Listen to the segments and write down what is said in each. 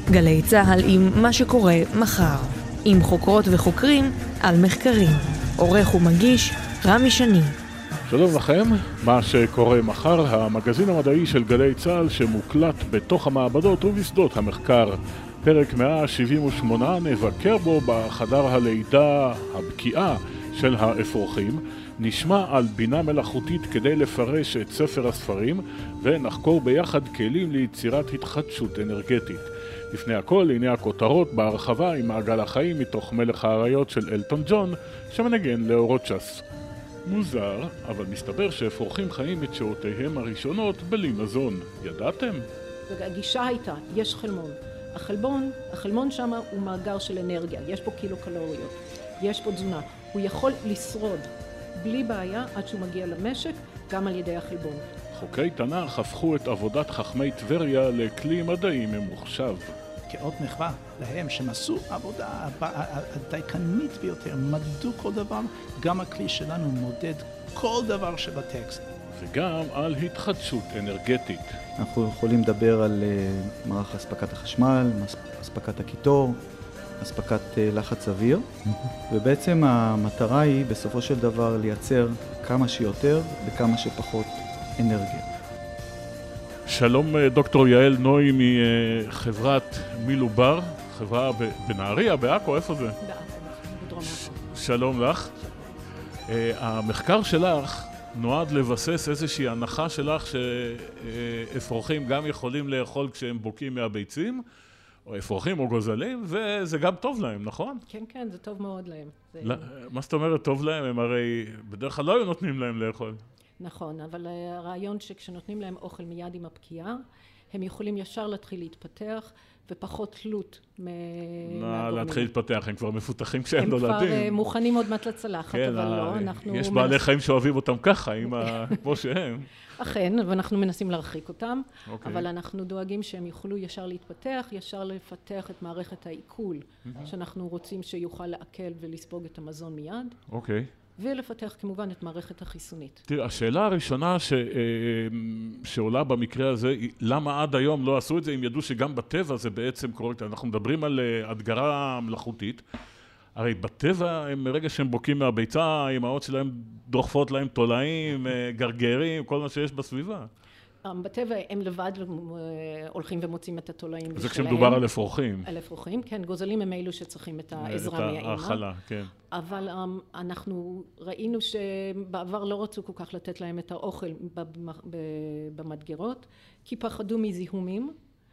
גלי צהל עם מה שקורה מחר. עם חוקרות וחוקרים על מחקרים. עורך ומגיש רמי שני. שלום לכם, מה שקורה מחר, המגזין המדעי של גלי צהל שמוקלט בתוך המעבדות ובשדות המחקר. פרק 178 נבקר בו בחדר הלידה הבקיעה של האפרוחים, נשמע על בינה מלאכותית כדי לפרש את ספר הספרים ונחקור ביחד כלים ליצירת התחדשות אנרגטית. לפני הכל, הנה הכותרות בהרחבה עם מעגל החיים מתוך מלך האריות של אלטון ג'ון שמנגן לאורות ש"ס. מוזר, אבל מסתבר שאפרוחים חיים את שעותיהם הראשונות בלי מזון. ידעתם? הגישה הייתה, יש חלמון. החלמון שם הוא מאגר של אנרגיה, יש פה קילו קלוריות, יש פה תזונה. הוא יכול לשרוד בלי בעיה עד שהוא מגיע למשק, גם על ידי החלבון. חוקרי תנ"ך הפכו את עבודת חכמי טבריה לכלי מדעי ממוחשב. כאות מחווה להם שהם עשו עבודה הדייקנית ביותר, מדדו כל דבר, גם הכלי שלנו מודד כל דבר שבטקסט. וגם על התחדשות אנרגטית. אנחנו יכולים לדבר על מערך אספקת החשמל, אספקת הקיטור, אספקת לחץ אוויר, ובעצם המטרה היא בסופו של דבר לייצר כמה שיותר וכמה שפחות אנרגיה. שלום דוקטור יעל נוי מחברת מילובר, חברה בנהריה, בעכו, איפה זה? בעכו, בדרום עכו. שלום לך. המחקר שלך נועד לבסס איזושהי הנחה שלך שאפרוחים גם יכולים לאכול כשהם בוקעים מהביצים, או אפרוחים או גוזלים, וזה גם טוב להם, נכון? כן, כן, זה טוב מאוד להם. מה זאת אומרת טוב להם? הם הרי בדרך כלל לא היו נותנים להם לאכול. נכון, אבל הרעיון שכשנותנים להם אוכל מיד עם הפקיעה, הם יכולים ישר להתחיל להתפתח, ופחות תלות מהגורמים. להתחיל להתפתח, הם כבר מפותחים כשהם נולדים. הם כבר מוכנים עוד מעט לצלחת, כן, אבל לא, אנחנו... יש בעלי חיים שאוהבים אותם ככה, כמו שהם. אכן, ואנחנו מנסים להרחיק אותם, אבל אנחנו דואגים שהם יוכלו ישר להתפתח, ישר לפתח את מערכת העיכול, שאנחנו רוצים שיוכל לעכל ולספוג את המזון מיד. אוקיי. ולפתח כמובן את מערכת החיסונית. תראה, השאלה הראשונה שעולה במקרה הזה, למה עד היום לא עשו את זה, אם ידעו שגם בטבע זה בעצם קורה, אנחנו מדברים על הדגרה מלאכותית, הרי בטבע הם מרגע שהם בוקעים מהביצה, האמהות שלהם דוחפות להם תולעים, גרגרים, כל מה שיש בסביבה. בטבע הם לבד הולכים ומוצאים את התולעים שלהם. זה כשמדובר על אפרוחים. על אפרוחים, כן. גוזלים הם אלו שצריכים את העזרה מהאמא. את האכלה, כן. אבל אנחנו ראינו שבעבר לא רצו כל כך לתת להם את האוכל במדגרות, כי פחדו מזיהומים,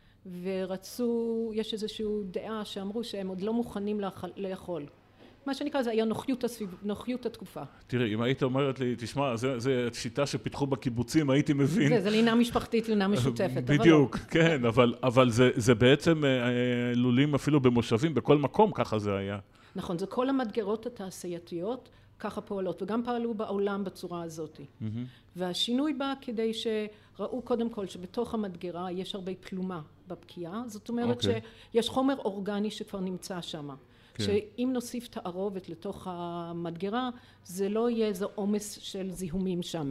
ורצו, יש איזושהי דעה שאמרו שהם עוד לא מוכנים לאכול. מה שנקרא זה היה נוחיות התקופה. תראי, אם היית אומרת לי, תשמע, זה שיטה שפיתחו בקיבוצים, הייתי מבין. זה לינה משפחתית, לינה משותפת. בדיוק, כן, אבל זה בעצם לולים אפילו במושבים, בכל מקום ככה זה היה. נכון, זה כל המדגרות התעשייתיות ככה פועלות, וגם פעלו בעולם בצורה הזאת. והשינוי בא כדי שראו קודם כל שבתוך המדגרה יש הרבה פלומה בפקיעה, זאת אומרת שיש חומר אורגני שכבר נמצא שם. שאם נוסיף תערובת לתוך המדגרה, זה לא יהיה איזה עומס של זיהומים שם.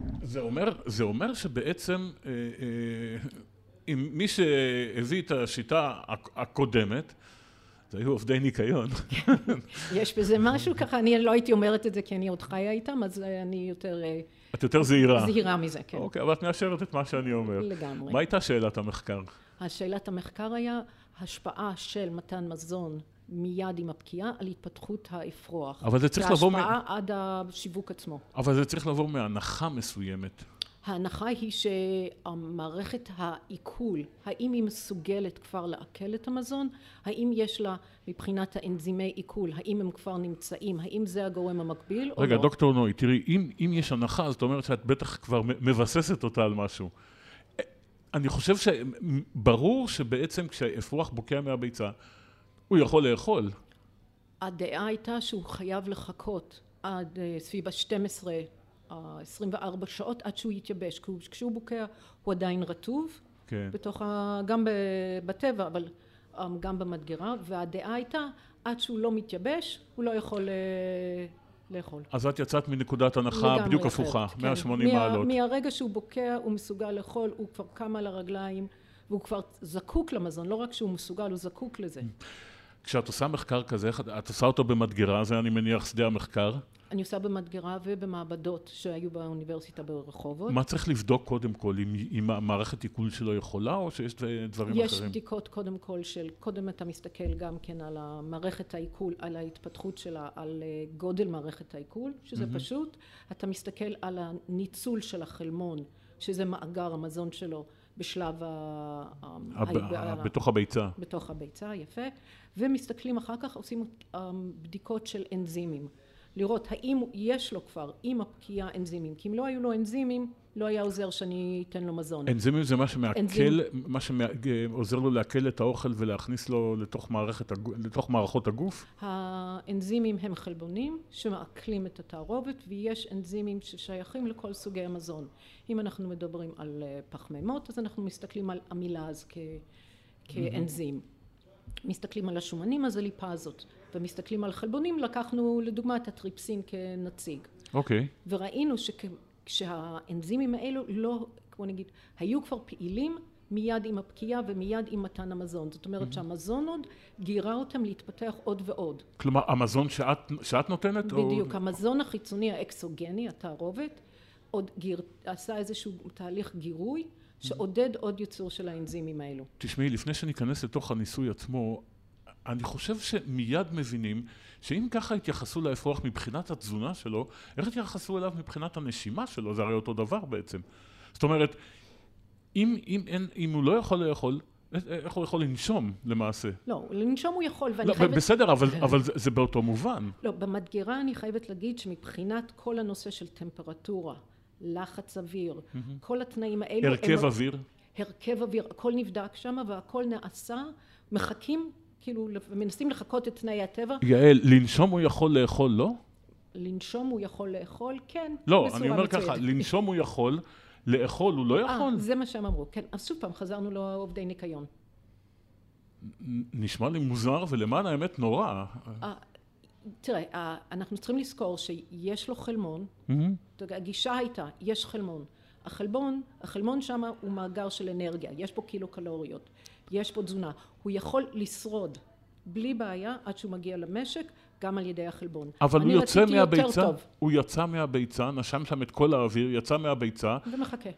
זה אומר שבעצם, אם מי שהביא את השיטה הקודמת, זה היו עובדי ניקיון. יש בזה משהו ככה, אני לא הייתי אומרת את זה כי אני עוד חיה איתם, אז אני יותר... את יותר זהירה. זהירה מזה, כן. אוקיי, אבל את מאשרת את מה שאני אומר. לגמרי. מה הייתה שאלת המחקר? השאלת המחקר היה השפעה של מתן מזון מיד עם הפקיעה על התפתחות האפרוח. אבל זה צריך לבוא... וההשפעה עד השיווק עצמו. אבל זה צריך לבוא מהנחה מסוימת. ההנחה היא שהמערכת העיכול, האם היא מסוגלת כבר לעכל את המזון, האם יש לה מבחינת האנזימי עיכול, האם הם כבר נמצאים, האם זה הגורם המקביל או לא? רגע, דוקטור נוי, תראי, אם יש הנחה, זאת אומרת שאת בטח כבר מבססת אותה על משהו. אני חושב שברור שבעצם כשהאפרוח בוקע מהביצה, הוא יכול לאכול. הדעה הייתה שהוא חייב לחכות עד סביב ה-12, 24 שעות עד שהוא יתייבש. כשהוא בוקע הוא עדיין רטוב, כן. גם בטבע, אבל גם במדגרה, והדעה הייתה עד שהוא לא מתייבש, הוא לא יכול לאכול. אז את יצאת מנקודת הנחה בדיוק הפוכה, 180 מעלות. מהרגע שהוא בוקע הוא מסוגל לאכול, הוא כבר קם על הרגליים, והוא כבר זקוק למזון, לא רק שהוא מסוגל, הוא זקוק לזה. כשאת עושה מחקר כזה, את עושה אותו במדגרה, זה אני מניח שדה המחקר. אני עושה במדגרה ובמעבדות שהיו באוניברסיטה ברחובות. מה צריך לבדוק קודם כל, אם המערכת עיכול שלו יכולה, או שיש דברים אחרים? יש בדיקות קודם כל קודם אתה מסתכל גם כן על המערכת העיכול, על ההתפתחות שלה, על גודל מערכת העיכול, שזה פשוט. אתה מסתכל על הניצול של החלמון, שזה מאגר המזון שלו בשלב בתוך הביצה. בתוך הביצה, יפה. ומסתכלים אחר כך, עושים בדיקות של אנזימים. לראות האם יש לו כבר עם הפקיעה אנזימים, כי אם לא היו לו אנזימים, לא היה עוזר שאני אתן לו מזון. אנזימים זה מה שמעכל, מה שעוזר לו לעכל את האוכל ולהכניס לו לתוך מערכות הגוף? האנזימים הם חלבונים שמעכלים את התערובת, ויש אנזימים ששייכים לכל סוגי המזון. אם אנחנו מדברים על פחמימות, אז אנחנו מסתכלים על אמילאז כאנזים. מסתכלים על השומנים, אז הליפזות, ומסתכלים על חלבונים, לקחנו לדוגמה את הטריפסין כנציג. אוקיי. וראינו שהאנזימים האלו לא, כמו נגיד, היו כבר פעילים מיד עם הפקיעה ומיד עם מתן המזון. זאת אומרת שהמזון עוד גירה אותם להתפתח עוד ועוד. כלומר, המזון שאת נותנת? בדיוק, המזון החיצוני האקסוגני, התערובת, עוד עשה איזשהו תהליך גירוי, שעודד עוד ייצור של האנזימים האלו. תשמעי, לפני שניכנס לתוך הניסוי עצמו, אני חושב שמיד מבינים שאם ככה התייחסו לאפרוח מבחינת התזונה שלו, איך התייחסו אליו מבחינת הנשימה שלו? זה הרי אותו דבר בעצם. זאת אומרת, אם הוא לא יכול לאכול, איך הוא יכול לנשום למעשה? לא, לנשום הוא יכול, ואני לא, חייבת... בסדר, אבל זה באותו מובן. לא, במדגרה אני חייבת להגיד שמבחינת כל הנושא של טמפרטורה, לחץ אוויר, כל התנאים האלו... הרכב אוויר? הרכב אוויר, הכל נבדק שם והכל נעשה, מחכים, כאילו, מנסים לחכות את תנאי הטבע. יעל, לנשום הוא יכול לאכול, לא? לנשום הוא יכול לאכול, כן. לא, אני אומר ככה, לנשום הוא יכול, לאכול הוא לא יכול. זה מה שהם אמרו, כן. אז שוב פעם, חזרנו לעובדי ניקיון. נשמע לי מוזר ולמען האמת נורא. תראה, אנחנו צריכים לזכור שיש לו חלמון, הגישה הייתה, יש חלמון. החלמון שם הוא מאגר של אנרגיה, יש פה קילו קלוריות, יש פה תזונה. הוא יכול לשרוד בלי בעיה עד שהוא מגיע למשק, גם על ידי החלבון. אבל הוא יוצא מהביצה, הוא יצא מהביצה, נשם שם את כל האוויר, יצא מהביצה. ומחכה.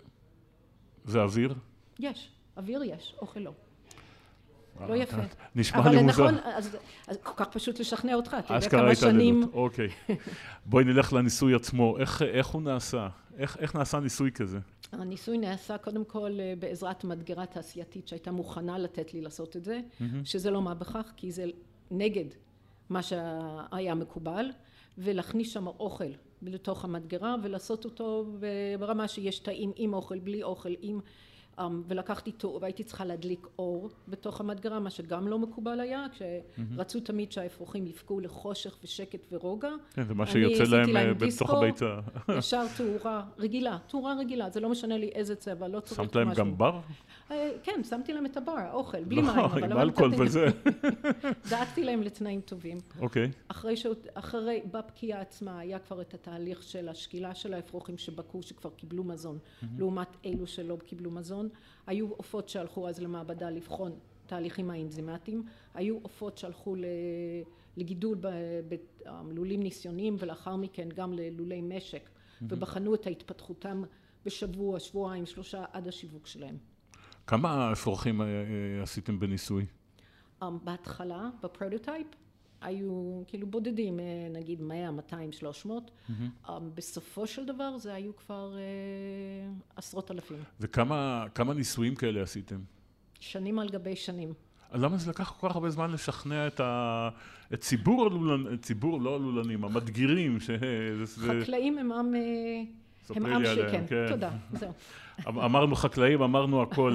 ואוויר? יש, אוויר יש, אוכל לא. לא יפה. נשמע לי מוזר. אבל נכון, אז כל כך פשוט לשכנע אותך, אתה יודע אשכרה כמה שנים... אוקיי. בואי נלך לניסוי עצמו. איך הוא נעשה? איך נעשה ניסוי כזה? הניסוי נעשה קודם כל בעזרת מדגרה תעשייתית שהייתה מוכנה לתת לי לעשות את זה, שזה לא מה בכך, כי זה נגד מה שהיה מקובל, ולהכניס שם אוכל לתוך המדגרה ולעשות אותו ברמה שיש תאים עם אוכל, בלי אוכל, ולקחתי והייתי צריכה להדליק אור בתוך המדגרה, מה שגם לא מקובל היה, כשרצו תמיד שהאפרוחים יפקעו לחושך ושקט ורוגע. כן, זה מה שיוצא להם בתוך הביצה. ישר תאורה רגילה, זה לא משנה לי איזה צבע, לא צריך משהו. שמת להם גם בר? כן, שמתי להם את הבר, האוכל, בלי מים. לא, עם אלכוהול וזה. דאגתי להם לתנאים טובים. אוקיי. אחרי, בפקיעה עצמה, היה כבר את התהליך של השקילה של האפרוחים שבקעו, שכבר קיבלו מזון, לעומת אלו שלא קיבלו מזון. היו עופות שהלכו אז למעבדה לבחון תהליכים האנזימטיים, היו עופות שהלכו לגידול בלולים ניסיוניים ולאחר מכן גם ללולי משק, ובחנו את ההתפתחותם בשבוע, שבועיים, 3 עד השיווק שלהם. כמה אפרוחים עשיתם בניסוי? בהתחלה, בפרוטוטייפ, היו כאילו בודדים, נגיד 100, 200, 300. בסופו של דבר זה היו כבר עשרות אלפים. וכמה ניסויים כאלה עשיתם? שנים על גבי שנים. למה זה לקח כל כך הרבה זמן לשכנע את ציבור הלולנים, ציבור לא הלולנים, המדגירים? חקלאים הם עם שכן, תודה, זהו. אמרנו חקלאים, אמרנו הכל.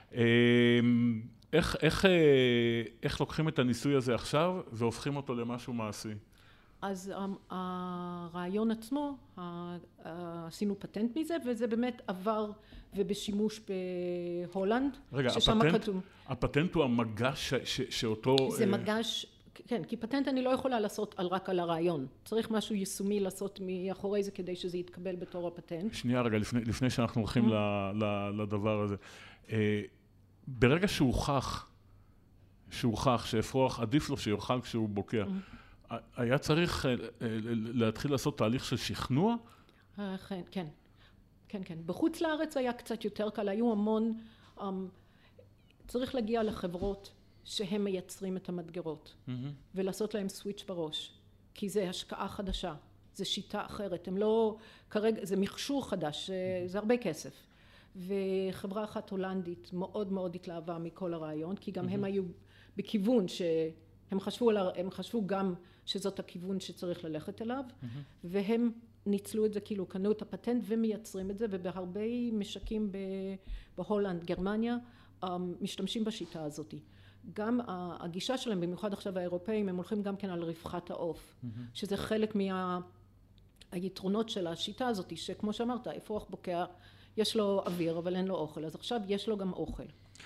איך לוקחים את הניסוי הזה עכשיו והופכים אותו למשהו מעשי? אז הרעיון עצמו, עשינו פטנט מזה, וזה באמת עבר ובשימוש בהולנד. רגע, הפטנט הוא המגש שאותו... זה מגש, כן, כי פטנט אני לא יכולה לעשות רק על הרעיון. צריך משהו יישומי לעשות מאחורי זה כדי שזה יתקבל בתור הפטנט. שנייה רגע, לפני שאנחנו הולכים לדבר הזה. ברגע שהוכח שאפרוח עדיף לו שיאכל כשהוא בוקע, היה צריך להתחיל לעשות תהליך של שכנוע? כן. בחוץ לארץ היה קצת יותר קל, היו המון, צריך להגיע לחברות שהם מייצרים את המדגרות, ולעשות להם סוויץ' בראש, כי זה השקעה חדשה, זה שיטה אחרת, הם לא, כרגע, זה מכשור חדש, זה הרבה כסף. וחברה אחת הולנדית מאוד מאוד התלהבה מכל הרעיון, כי גם הם היו בכיוון הם חשבו גם שזאת הכיוון שצריך ללכת אליו, והם ניצלו את זה, כאילו קנו את הפטנט ומייצרים את זה, ובהרבה משקים בהולנד, גרמניה, משתמשים בשיטה הזאת. גם הגישה שלהם, במיוחד עכשיו האירופאים, הם הולכים גם כן על רווחת העוף, שזה חלק מהיתרונות של השיטה הזאת, שכמו שאמרת, אפרוח בוקע, יש לו אוויר, אבל אין לו אוכל, אז עכשיו יש לו גם אוכל.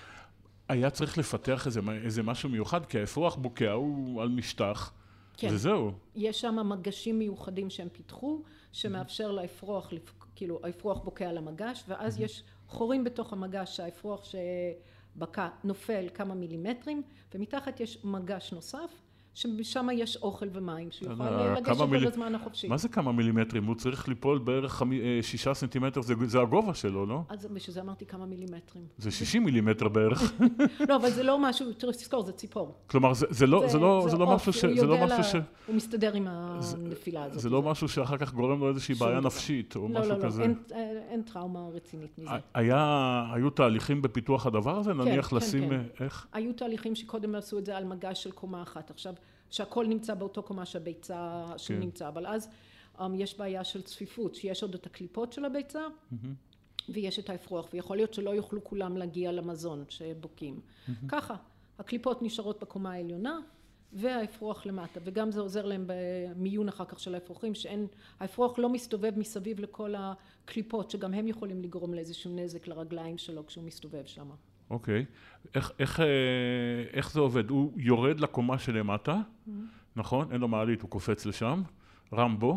היה צריך לפתח איזה משהו מיוחד, כי האפרוח בוקע הוא על משטח, וזהו. יש שם מגשים מיוחדים שהם פיתחו, שמאפשר לאפרוח, כאילו האפרוח בוקע על המגש, ואז יש חורים בתוך המגש, שהאפרוח שבקע נופל כמה מילימטרים, ומתחת יש מגש נוסף, ששם יש אוכל ומים, שיוכל לגשת בו בזמן החופשי. מה זה כמה מילימטרים? הוא צריך ליפול בערך 6 סנטימטר, זה הגובה שלו, לא? אז בשביל זה אמרתי כמה מילימטרים. זה 60 מילימטר בערך. לא, אבל זה לא משהו, תזכור, זה ציפור. כלומר, זה לא משהו ש... הוא מסתדר עם הנפילה הזאת. זה לא משהו שאחר כך גורם לו איזושהי בעיה נפשית, או משהו כזה. לא, אין טראומה רצינית מזה. היו תהליכים בפיתוח הדבר הזה? נניח לשים... איך? היו תהליכים שקודם עשו את זה על מגש של קומה אחת. עכשיו, שהכל נמצא באותו קומה שהביצה שנמצא, אבל אז יש בעיה של צפיפות, שיש עוד את הקליפות של הביצה, ויש את האפרוח, ויכול להיות שלא יוכלו כולם להגיע למזון שבוקים. ככה, הקליפות נשארות בקומה העליונה, והאפרוח למטה, וגם זה עוזר להם במיון אחר כך של האפרוחים, האפרוח לא מסתובב מסביב לכל הקליפות, שגם הם יכולים לגרום לאיזשהו נזק לרגליים שלו כשהוא מסתובב שם. אוקיי. איך זה עובד? הוא יורד לקומה שלמטה, נכון? אין לו מעלית, הוא קופץ לשם, רמבו,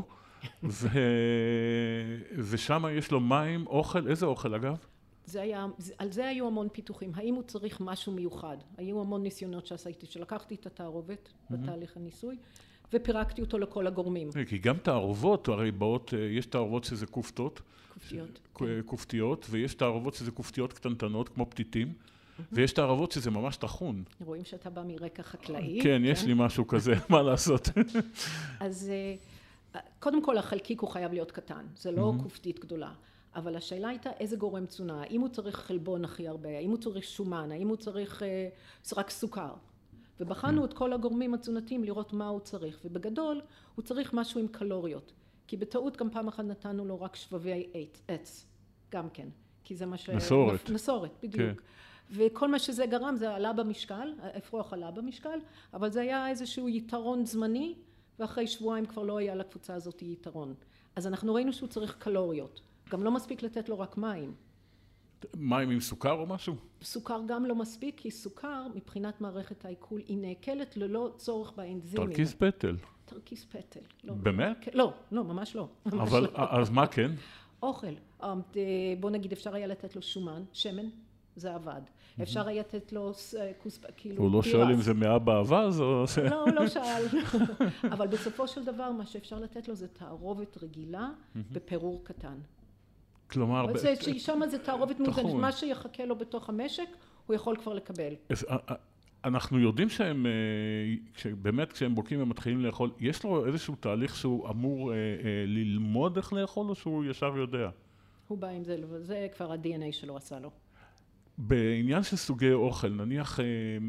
ושם יש לו מים, אוכל, איזה אוכל אגב? על זה היו המון פיתוחים, האם הוא צריך משהו מיוחד? היו המון ניסיונות שעשיתי, שלקחתי את התערובת בתהליך הניסוי, ופירקתי אותו לכל הגורמים. כי גם תערובות, הרי באות, יש תערובות שזה כופתות, כופתיות, ויש תערובות שזה כופתיות קטנטנות, כמו פתיתים, ויש תערובות שזה ממש טחון. רואים שאתה בא מרקע חקלאי. כן, יש לי משהו כזה, מה לעשות? אז קודם כל החלקיק הוא חייב להיות קטן, זה לא כופתית גדולה. אבל השאלה הייתה איזה גורם תזונה, האם הוא צריך חלבון הכי הרבה, האם הוא צריך שומן, האם הוא צריך רק סוכר. ובחנו את כל הגורמים התזונתיים לראות מה הוא צריך, ובגדול הוא צריך משהו עם קלוריות, כי בטעות גם פעם אחת נתנו לו רק שבבי עץ, גם כן, כי זה מה נסורת, בדיוק. וכל מה שזה גרם זה עלה במשקל, האפרוח עלה במשקל, אבל זה היה איזשהו יתרון זמני, ואחרי שבועיים כבר לא היה לקבוצה הזאת יתרון. אז אנחנו ראינו שהוא צריך קלוריות, גם לא מספיק לתת לו רק מים. מים עם סוכר או משהו? סוכר גם לא מספיק, כי סוכר מבחינת מערכת העיכול היא נעכלת ללא צורך באנזימים. תרכיז פטל. תרכיז פטל. באמת? לא, ממש לא. אבל אז מה כן? אוכל. בוא נגיד אפשר היה לתת לו שומן, שמן, זה עבד. אפשר היה לתת לו כאילו... הוא לא שואל אם זה מאבא אבז או... לא, הוא לא שאל. אבל בסופו של דבר מה שאפשר לתת לו זה תערובת רגילה בפירור קטן. כלומר... שם זה תערובת מאוזנת, מה שיחכה לו בתוך המשק, הוא יכול כבר לקבל. אנחנו יודעים שהם, באמת כשהם בוקים הם מתחילים לאכול, יש לו איזשהו תהליך שהוא אמור ללמוד איך לאכול, או שהוא ישר יודע? הוא בא עם זה, זה כבר ה-DNA שלו עשה לו. בעניין של סוגי אוכל, נניח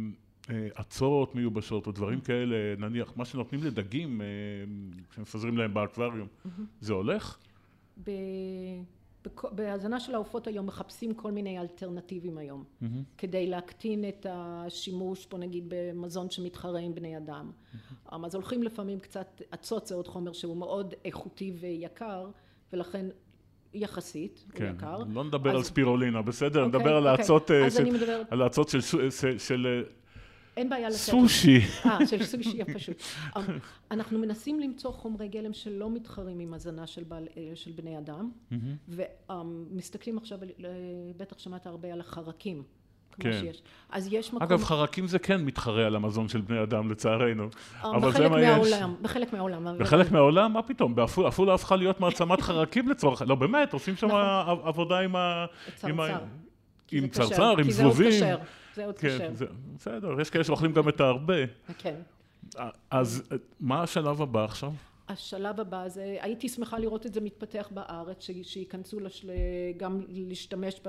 עצות מיובשות או דברים כאלה, נניח מה שנותנים לדגים, שמפזרים להם באקווריום, זה הולך? בהזנה של העופות היום מחפשים כל מיני אלטרנטיבים היום, כדי להקטין את השימוש, בוא נגיד, במזון שמתחרה עם בני אדם. אז הולכים לפעמים קצת, עצות זה עוד חומר שהוא מאוד איכותי ויקר, ולכן יחסית, הוא יקר. לא נדבר על ספירולינה, בסדר? נדבר על העצות של... אין בעיה לתת. סושי. של סושי הפשוט. אנחנו מנסים למצוא חומרי גלם שלא מתחרים עם הזנה של בני אדם, ומסתכלים עכשיו, בטח שמעת הרבה על החרקים, כמו שיש. אז יש מקום... אגב, חרקים זה כן מתחרה על המזון של בני אדם, לצערנו. בחלק מהעולם, בחלק מהעולם. בחלק מהעולם? מה פתאום? בעפולה הפכה להיות מעצמת חרקים לצורך... לא, באמת, עושים שם עבודה עם צרצר, עם זבובים. כי זה עוד קשר. זה עוד קשר. בסדר, יש כאלה שאוכלים גם את הרבה. כן. אז מה השלב הבא עכשיו? השלב הבא זה, הייתי שמחה לראות את זה מתפתח בארץ, שיכנסו גם להשתמש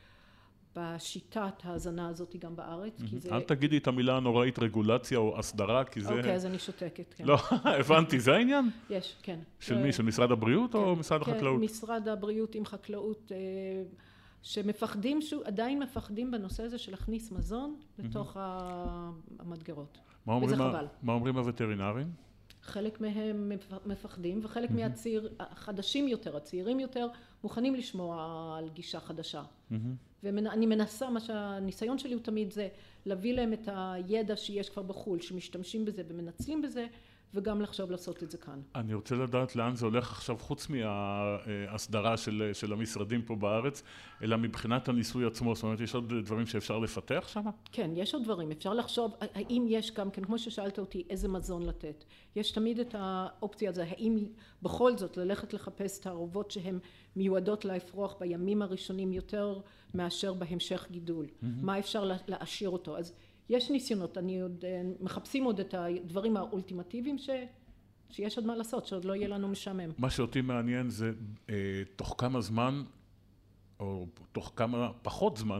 בשיטת ההזנה הזאת גם בארץ, כי זה... אל תגידי את המילה הנוראית רגולציה או הסדרה, כי זה... אוקיי, אז אני שותקת, כן. לא, הבנתי, זה העניין? יש, כן. של מי? של משרד הבריאות או משרד החקלאות? כן, משרד הבריאות עם חקלאות, שמפחדים, עדיין מפחדים בנושא הזה של להכניס מזון לתוך המדגרות. וזה חבל. מה אומרים הווטרינרים? חלק מהם מפחדים, וחלק החדשים יותר, הצעירים יותר, מוכנים לשמוע על גישה חדשה. ואני מנסה, מה שהניסיון שלי הוא תמיד זה, להביא להם את הידע שיש כבר בחול, שמשתמשים בזה ומנצלים בזה, וגם לחשוב לעשות את זה כאן. אני רוצה לדעת לאן זה הולך עכשיו, חוץ מההסדרה של המשרדים פה בארץ, אלא מבחינת הניסוי עצמו, זאת אומרת, יש עוד דברים שאפשר לפתח שם? כן, יש עוד דברים. אפשר לחשוב, האם יש גם, כן, כמו ששאלת אותי, איזה מזון לתת. יש תמיד את האופציה הזו, האם בכל זאת ללכת לחפש תערובות שהן מיועדות להפרוח בימים הראשונים יותר מאשר בהמשך גידול. מה אפשר להשאיר אותו? אז יש ניסיונות, מחפשים עוד את הדברים האולטימטיביים שיש עוד מה לעשות, שעוד לא יהיה לנו משעמם. מה שאותי מעניין זה תוך כמה זמן, או תוך כמה פחות זמן,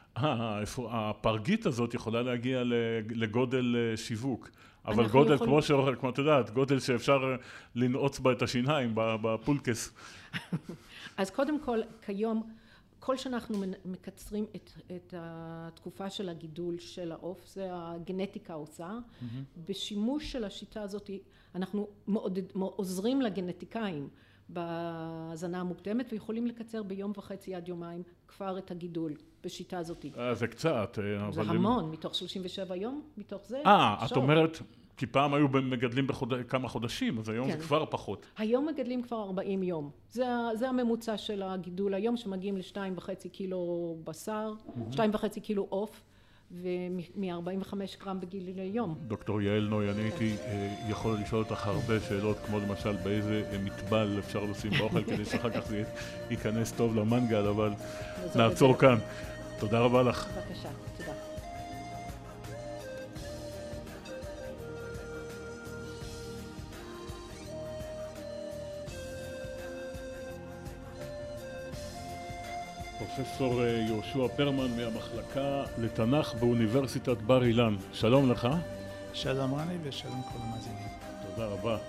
הפרגית הזאת יכולה להגיע לגודל שיווק. אבל גודל כמו את יודעת, גודל שאפשר לנעוץ בה את השיניים בפולקס. אז קודם כל, כיום, כל שאנחנו מקצרים את התקופה של הגידול של העוף, זה הגנטיקה עושה. בשימוש של השיטה הזאת, אנחנו עוזרים לגנטיקאים בהזנה המוקדמת, ויכולים לקצר ביום וחצי עד יומיים כבר את הגידול בשיטה הזאת. זה קצת. זה המון, מתוך 37 יום, מתוך זה. את אומרת, כי פעם היו מגדלים בכמה חודשים, אז היום זה כבר פחות. היום מגדלים כבר 40 יום. זה הממוצע של הגידול היום, שמגיעים ל2.5 קילו בשר, 2.5 קילו עוף, ומ-45 גרם בגיל ליום. דוקטור יעל נוי, אני הייתי יכול לשאול אותך הרבה שאלות, כמו למשל באיזה מטבל אפשר לשים באוכל, כדי שאחר כך זה ייכנס טוב למנגל, אבל נעצור כאן. תודה רבה לך. בבקשה, תודה. פרופסור יהושע פרמן מהמחלקה לתנ"ך באוניברסיטת בר אילן. שלום לך. שלום רני ושלום כל המאזינים. תודה רבה.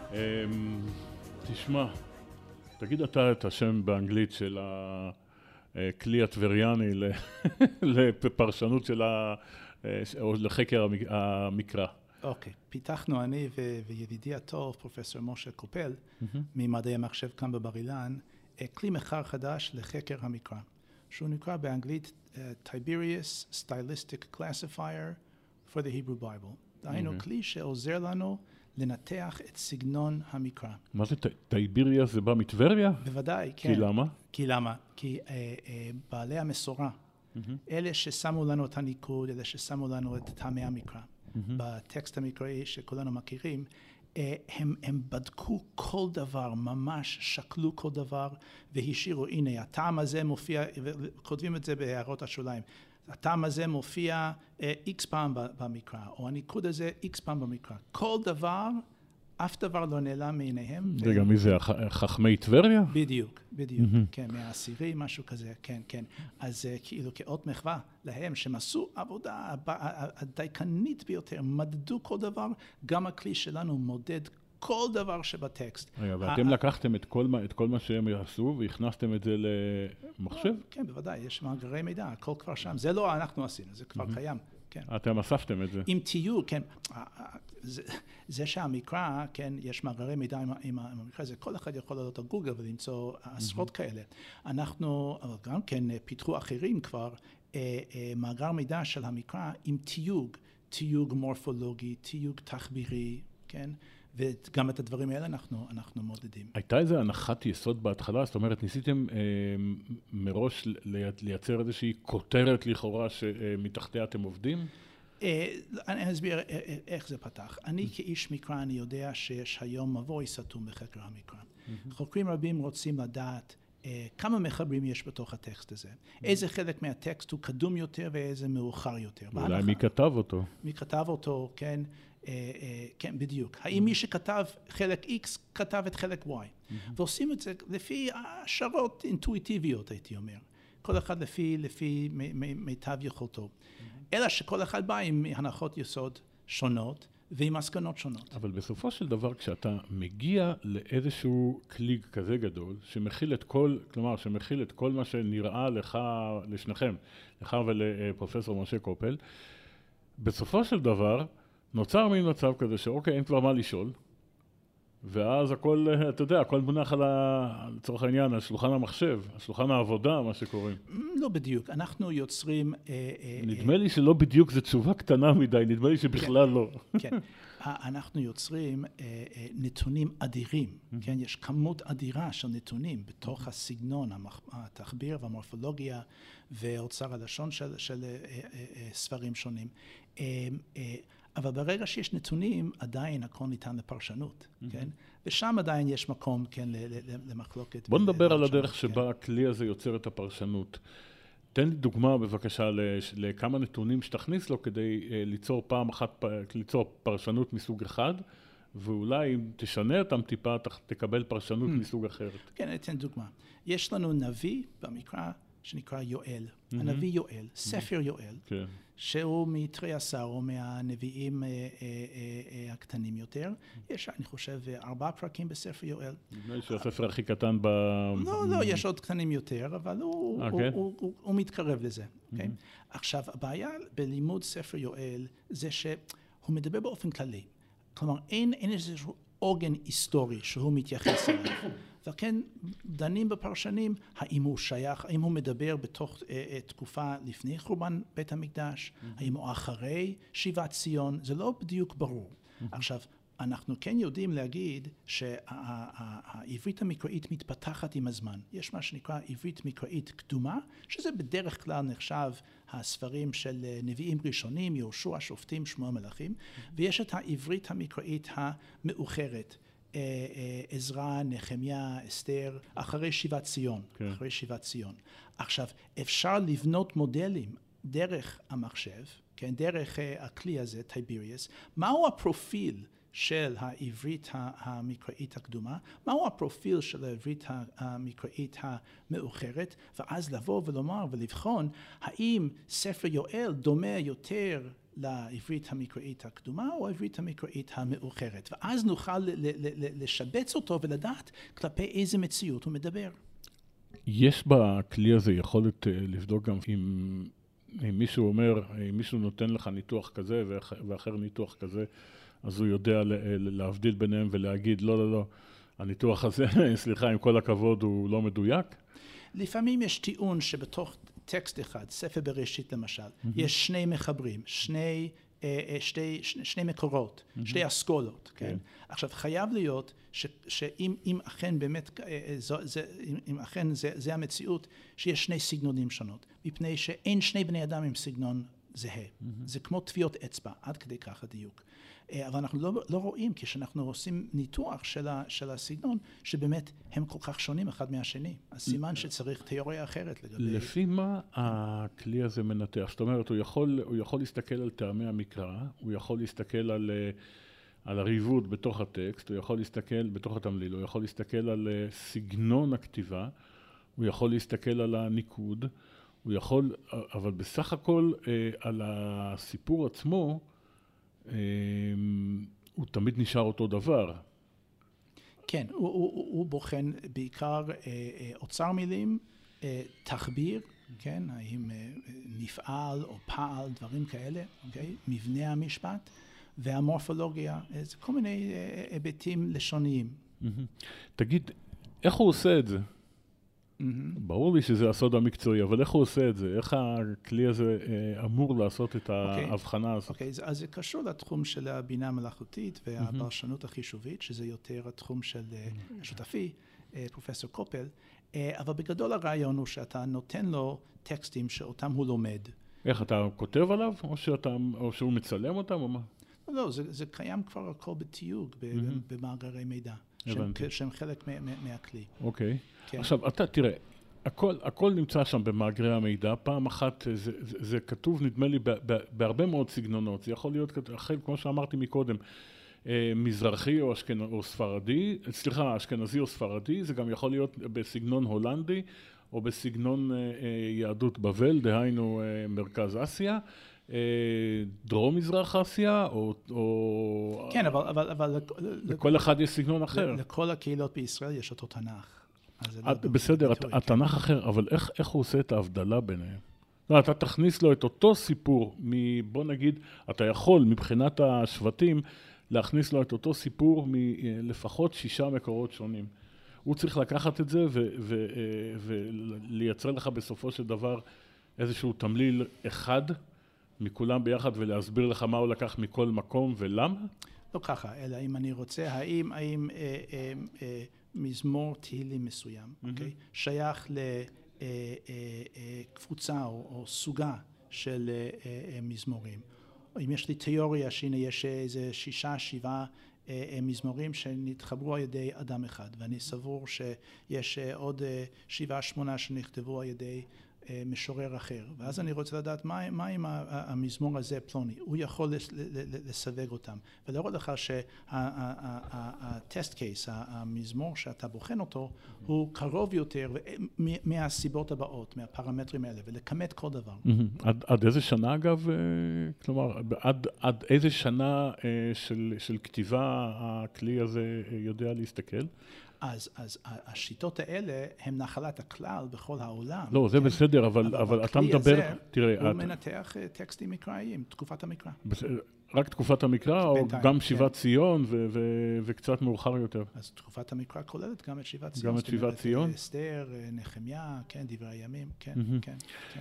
תשמע, תגיד אתה את השם באנגלית של הכלי הטבריאני לפרשנות של או לחקר המקרא. אוקיי, פיתחנו אני וידידי הטוב, פרופסור משה קופל, ממדעי המחשב כאן בבר אילן, כלי מחקר חדש לחקר המקרא, שהוא נקרא באנגלית Tiberius Stylistic Classifier for the Hebrew Bible. דהיינו כלי שעוזר לנו לנתח את סגנון המקרא. מה זה טייבריאס? זה בא מטבריה? בוודאי, כן. כי למה? כי למה? כי בעלי המסורה, אלה ששמו לנו את הניקוד, אלה ששמו לנו את טעמי המקרא, בטקסט המקראי שכולנו מכירים, הם בדקו כל דבר, ממש שקלו כל דבר והשאירו, הנה, הטעם הזה מופיע, וכותבים את זה בהערות השוליים, הטעם הזה מופיע X פעם במקרא, או הניקוד הזה X פעם במקרא. כל דבר, אף דבר לא נעלם מעיניהם. וגם מי זה, חכמי טבריה? בדיוק, כן, מהעשירי, משהו כזה, כן. אז כאילו כאות מחווה להם, שהם עשו עבודה הדייקנית ביותר, מדדו כל דבר, גם הכלי שלנו מודד כל דבר שבטקסט. ואתם לקחתם את כל מה שהם יעשו, והכנסתם את זה למחשב? כן, בוודאי, יש מאגרי מידע, הכל כבר שם. זה לא אנחנו עשינו, זה כבר קיים. כן. אתם אספתם את זה. אם תהיו, כן, זה שהמקרא, כן, יש מאגרי מידע עם המקרא, זה כל אחד יכול לעלות על גוגל ולמצוא עשרות כאלה. אנחנו, אבל גם כן, פיתחו אחרים כבר, מאגר מידע של המקרא עם תיוג מורפולוגי, תיוג תחבירי, כן, וגם את הדברים האלה אנחנו מודדים. הייתה איזו הנחת יסוד בהתחלה? זאת אומרת, ניסיתם מראש לייצר איזושהי כותרת לכאורה שמתחתיה אתם עובדים? אני אסביר איך זה פתח. אני כאיש מקרא, אני יודע שיש היום מבוי סתום בחקר המקרא. חוקרים רבים רוצים לדעת כמה מחברים יש בתוך הטקסט הזה. איזה חלק מהטקסט הוא קדום יותר ואיזה מאוחר יותר. אולי מי כתב אותו? מי כתב אותו, כן. כן, בדיוק. האם מי שכתב חלק X כתב את חלק Y? ועושים את זה לפי השערות אינטואיטיביות, הייתי אומר. כל אחד לפי מיטב יכולתו. אלא שכל אחד בא עם הנחות יסוד שונות ועם מסקנות שונות. אבל בסופו של דבר, כשאתה מגיע לאיזשהו כלי כזה גדול, שמכיל את כל, כלומר, שמכיל את כל מה שנראה לך, לשניכם, לך ולפרופסור משה קופל, בסופו של דבר, נוצר מין מצב כזה שאוקיי, אין כבר מה לשאול, ואז הכל, אתה יודע, הכל מונח לצורך העניין, על שולחן המחשב, על שולחן העבודה, מה שקוראים. לא בדיוק, אנחנו יוצרים... נדמה לי שלא בדיוק, זו תשובה קטנה מדי, נדמה לי שבכלל לא. כן, אנחנו יוצרים נתונים אדירים, כן, יש כמות אדירה של נתונים בתוך הסגנון, התחביר והמורפולוגיה ואוצר הלשון של ספרים שונים. אבל ברגע שיש נתונים, עדיין הכל ניתן לפרשנות, כן? ושם עדיין יש מקום, כן, למחלוקת. בוא נדבר על הדרך שבה הכלי הזה יוצר את הפרשנות. תן לי דוגמה בבקשה לכמה נתונים שתכניס לו כדי ליצור פעם אחת, ליצור פרשנות מסוג אחד, ואולי אם תשנה אותם טיפה, תקבל פרשנות מסוג אחרת. כן, אני אתן דוגמה. יש לנו נביא במקרא שנקרא יואל. הנביא יואל, ספר יואל. כן. שהוא מתרי עשר או מהנביאים הקטנים יותר. יש, אני חושב, 4 פרקים בספר יואל. נדמה לי שהספר הכי קטן לא, יש עוד קטנים יותר, אבל הוא מתקרב לזה. עכשיו, הבעיה בלימוד ספר יואל זה שהוא מדבר באופן כללי. כלומר, אין איזשהו עוגן היסטורי שהוא מתייחס אליו. וכן דנים בפרשנים, האם הוא שייך, האם הוא מדבר בתוך תקופה לפני חורבן בית המקדש, האם הוא אחרי שיבת ציון, זה לא בדיוק ברור. עכשיו, אנחנו כן יודעים להגיד שהעברית המקראית מתפתחת עם הזמן. יש מה שנקרא עברית מקראית קדומה, שזה בדרך כלל נחשב הספרים של נביאים ראשונים, יהושע, שופטים, שמואל מלכים, ויש את העברית המקראית המאוחרת. עזרא, נחמיה, אסתר, אחרי שיבת ציון, אחרי שיבת ציון. עכשיו, אפשר לבנות מודלים דרך המחשב, כן, דרך הכלי הזה, טייבריוס, מהו הפרופיל של העברית המקראית הקדומה, מהו הפרופיל של העברית המקראית המאוחרת, ואז לבוא ולומר ולבחון האם ספר יואל דומה יותר לעברית המקראית הקדומה או העברית המקראית המאוחרת, ואז נוכל לשבץ אותו ולדעת כלפי איזה מציאות הוא מדבר. יש בכלי הזה יכולת לבדוק גם אם מישהו אומר, אם מישהו נותן לך ניתוח כזה ואחר ניתוח כזה, אז הוא יודע להבדיל ביניהם ולהגיד לא, הניתוח הזה, סליחה, עם כל הכבוד הוא לא מדויק? לפעמים יש טיעון שבתוך טקסט אחד, ספר בראשית למשל, יש 2 מחברים, שני מקורות, 2 אסכולות, כן? עכשיו חייב להיות שאם אכן באמת, אם אכן זה המציאות, שיש 2 סגנונים שונות, מפני שאין 2 בני אדם עם סגנון זהה. זה כמו טביעות אצבע, עד כדי כך הדיוק. אבל אנחנו לא רואים, כשאנחנו עושים ניתוח של הסגנון, שבאמת הם כל כך שונים אחד מהשני. אז סימן שצריך תיאוריה אחרת לגבי... לפי מה הכלי הזה מנתח? זאת אומרת, הוא יכול להסתכל על טעמי המקרא, הוא יכול להסתכל על הריבוד בתוך הטקסט, הוא יכול להסתכל בתוך התמליל, הוא יכול להסתכל על סגנון הכתיבה, הוא יכול להסתכל על הניקוד, הוא יכול, אבל בסך הכל על הסיפור עצמו, הוא תמיד נשאר אותו דבר. כן, הוא בוחן בעיקר אוצר מילים, תחביר, כן, האם נפעל או פעל, דברים כאלה, אוקיי? מבנה המשפט, והמורפולוגיה, זה כל מיני היבטים לשוניים. תגיד, איך הוא עושה את זה? ברור לי שזה הסוד המקצועי, אבל איך הוא עושה את זה? איך הכלי הזה אמור לעשות את ההבחנה הזאת? אוקיי, אז זה קשור לתחום של הבינה המלאכותית והפרשנות החישובית, שזה יותר התחום של השותפי, פרופסור קופל, אבל בגדול הרעיון הוא שאתה נותן לו טקסטים שאותם הוא לומד. איך, אתה כותב עליו, או שהוא מצלם אותם, או מה? לא, זה קיים כבר הכל בתיוג, במאגרי מידע, שהם חלק מהכלי. אוקיי. עכשיו, אתה תראה, הכל נמצא שם במאגרי המידע. פעם אחת זה כתוב, נדמה לי, בהרבה מאוד סגנונות. זה יכול להיות, כמו שאמרתי מקודם, מזרחי או ספרדי, סליחה, אשכנזי או ספרדי, זה גם יכול להיות בסגנון הולנדי, או בסגנון יהדות בבל, דהיינו מרכז אסיה, דרום מזרח אסיה, או... כן, אבל... לכל אחד יש סגנון אחר. לכל הקהילות בישראל יש אותו תנ"ך. בסדר, התנ"ך אחר, אבל איך הוא עושה את ההבדלה ביניהם? אתה תכניס לו את אותו סיפור, בוא נגיד, אתה יכול מבחינת השבטים, להכניס לו את אותו סיפור מלפחות 6 מקורות שונים. הוא צריך לקחת את זה ולייצר לך בסופו של דבר איזשהו תמליל אחד מכולם ביחד ולהסביר לך מה הוא לקח מכל מקום ולמה? לא ככה, אלא אם אני רוצה, האם מזמור תהילים מסוים, אוקיי? שייך לקבוצה או סוגה של מזמורים. אם יש לי תיאוריה שהנה יש איזה 6-7 מזמורים שנתחברו על ידי אדם אחד, ואני סבור שיש עוד 7-8 שנכתבו על ידי משורר אחר, ואז אני רוצה לדעת מה עם המזמור הזה פלוני, הוא יכול לסווג אותם, ולראות לך שהטסט קייס, המזמור שאתה בוחן אותו, הוא קרוב יותר מהסיבות הבאות, מהפרמטרים האלה, ולכמת כל דבר. עד איזה שנה אגב, כלומר, עד איזה שנה של כתיבה הכלי הזה יודע להסתכל? אז השיטות האלה הן נחלת הכלל בכל העולם. לא, זה בסדר, אבל אתה מדבר, תראה... הוא מנתח טקסטים מקראיים, תקופת המקרא. רק תקופת המקרא, או גם שיבת ציון, וקצת מאוחר יותר? אז תקופת המקרא כוללת גם את שיבת ציון. גם את שיבת ציון? אסתר, נחמיה, כן, דברי הימים, כן, כן.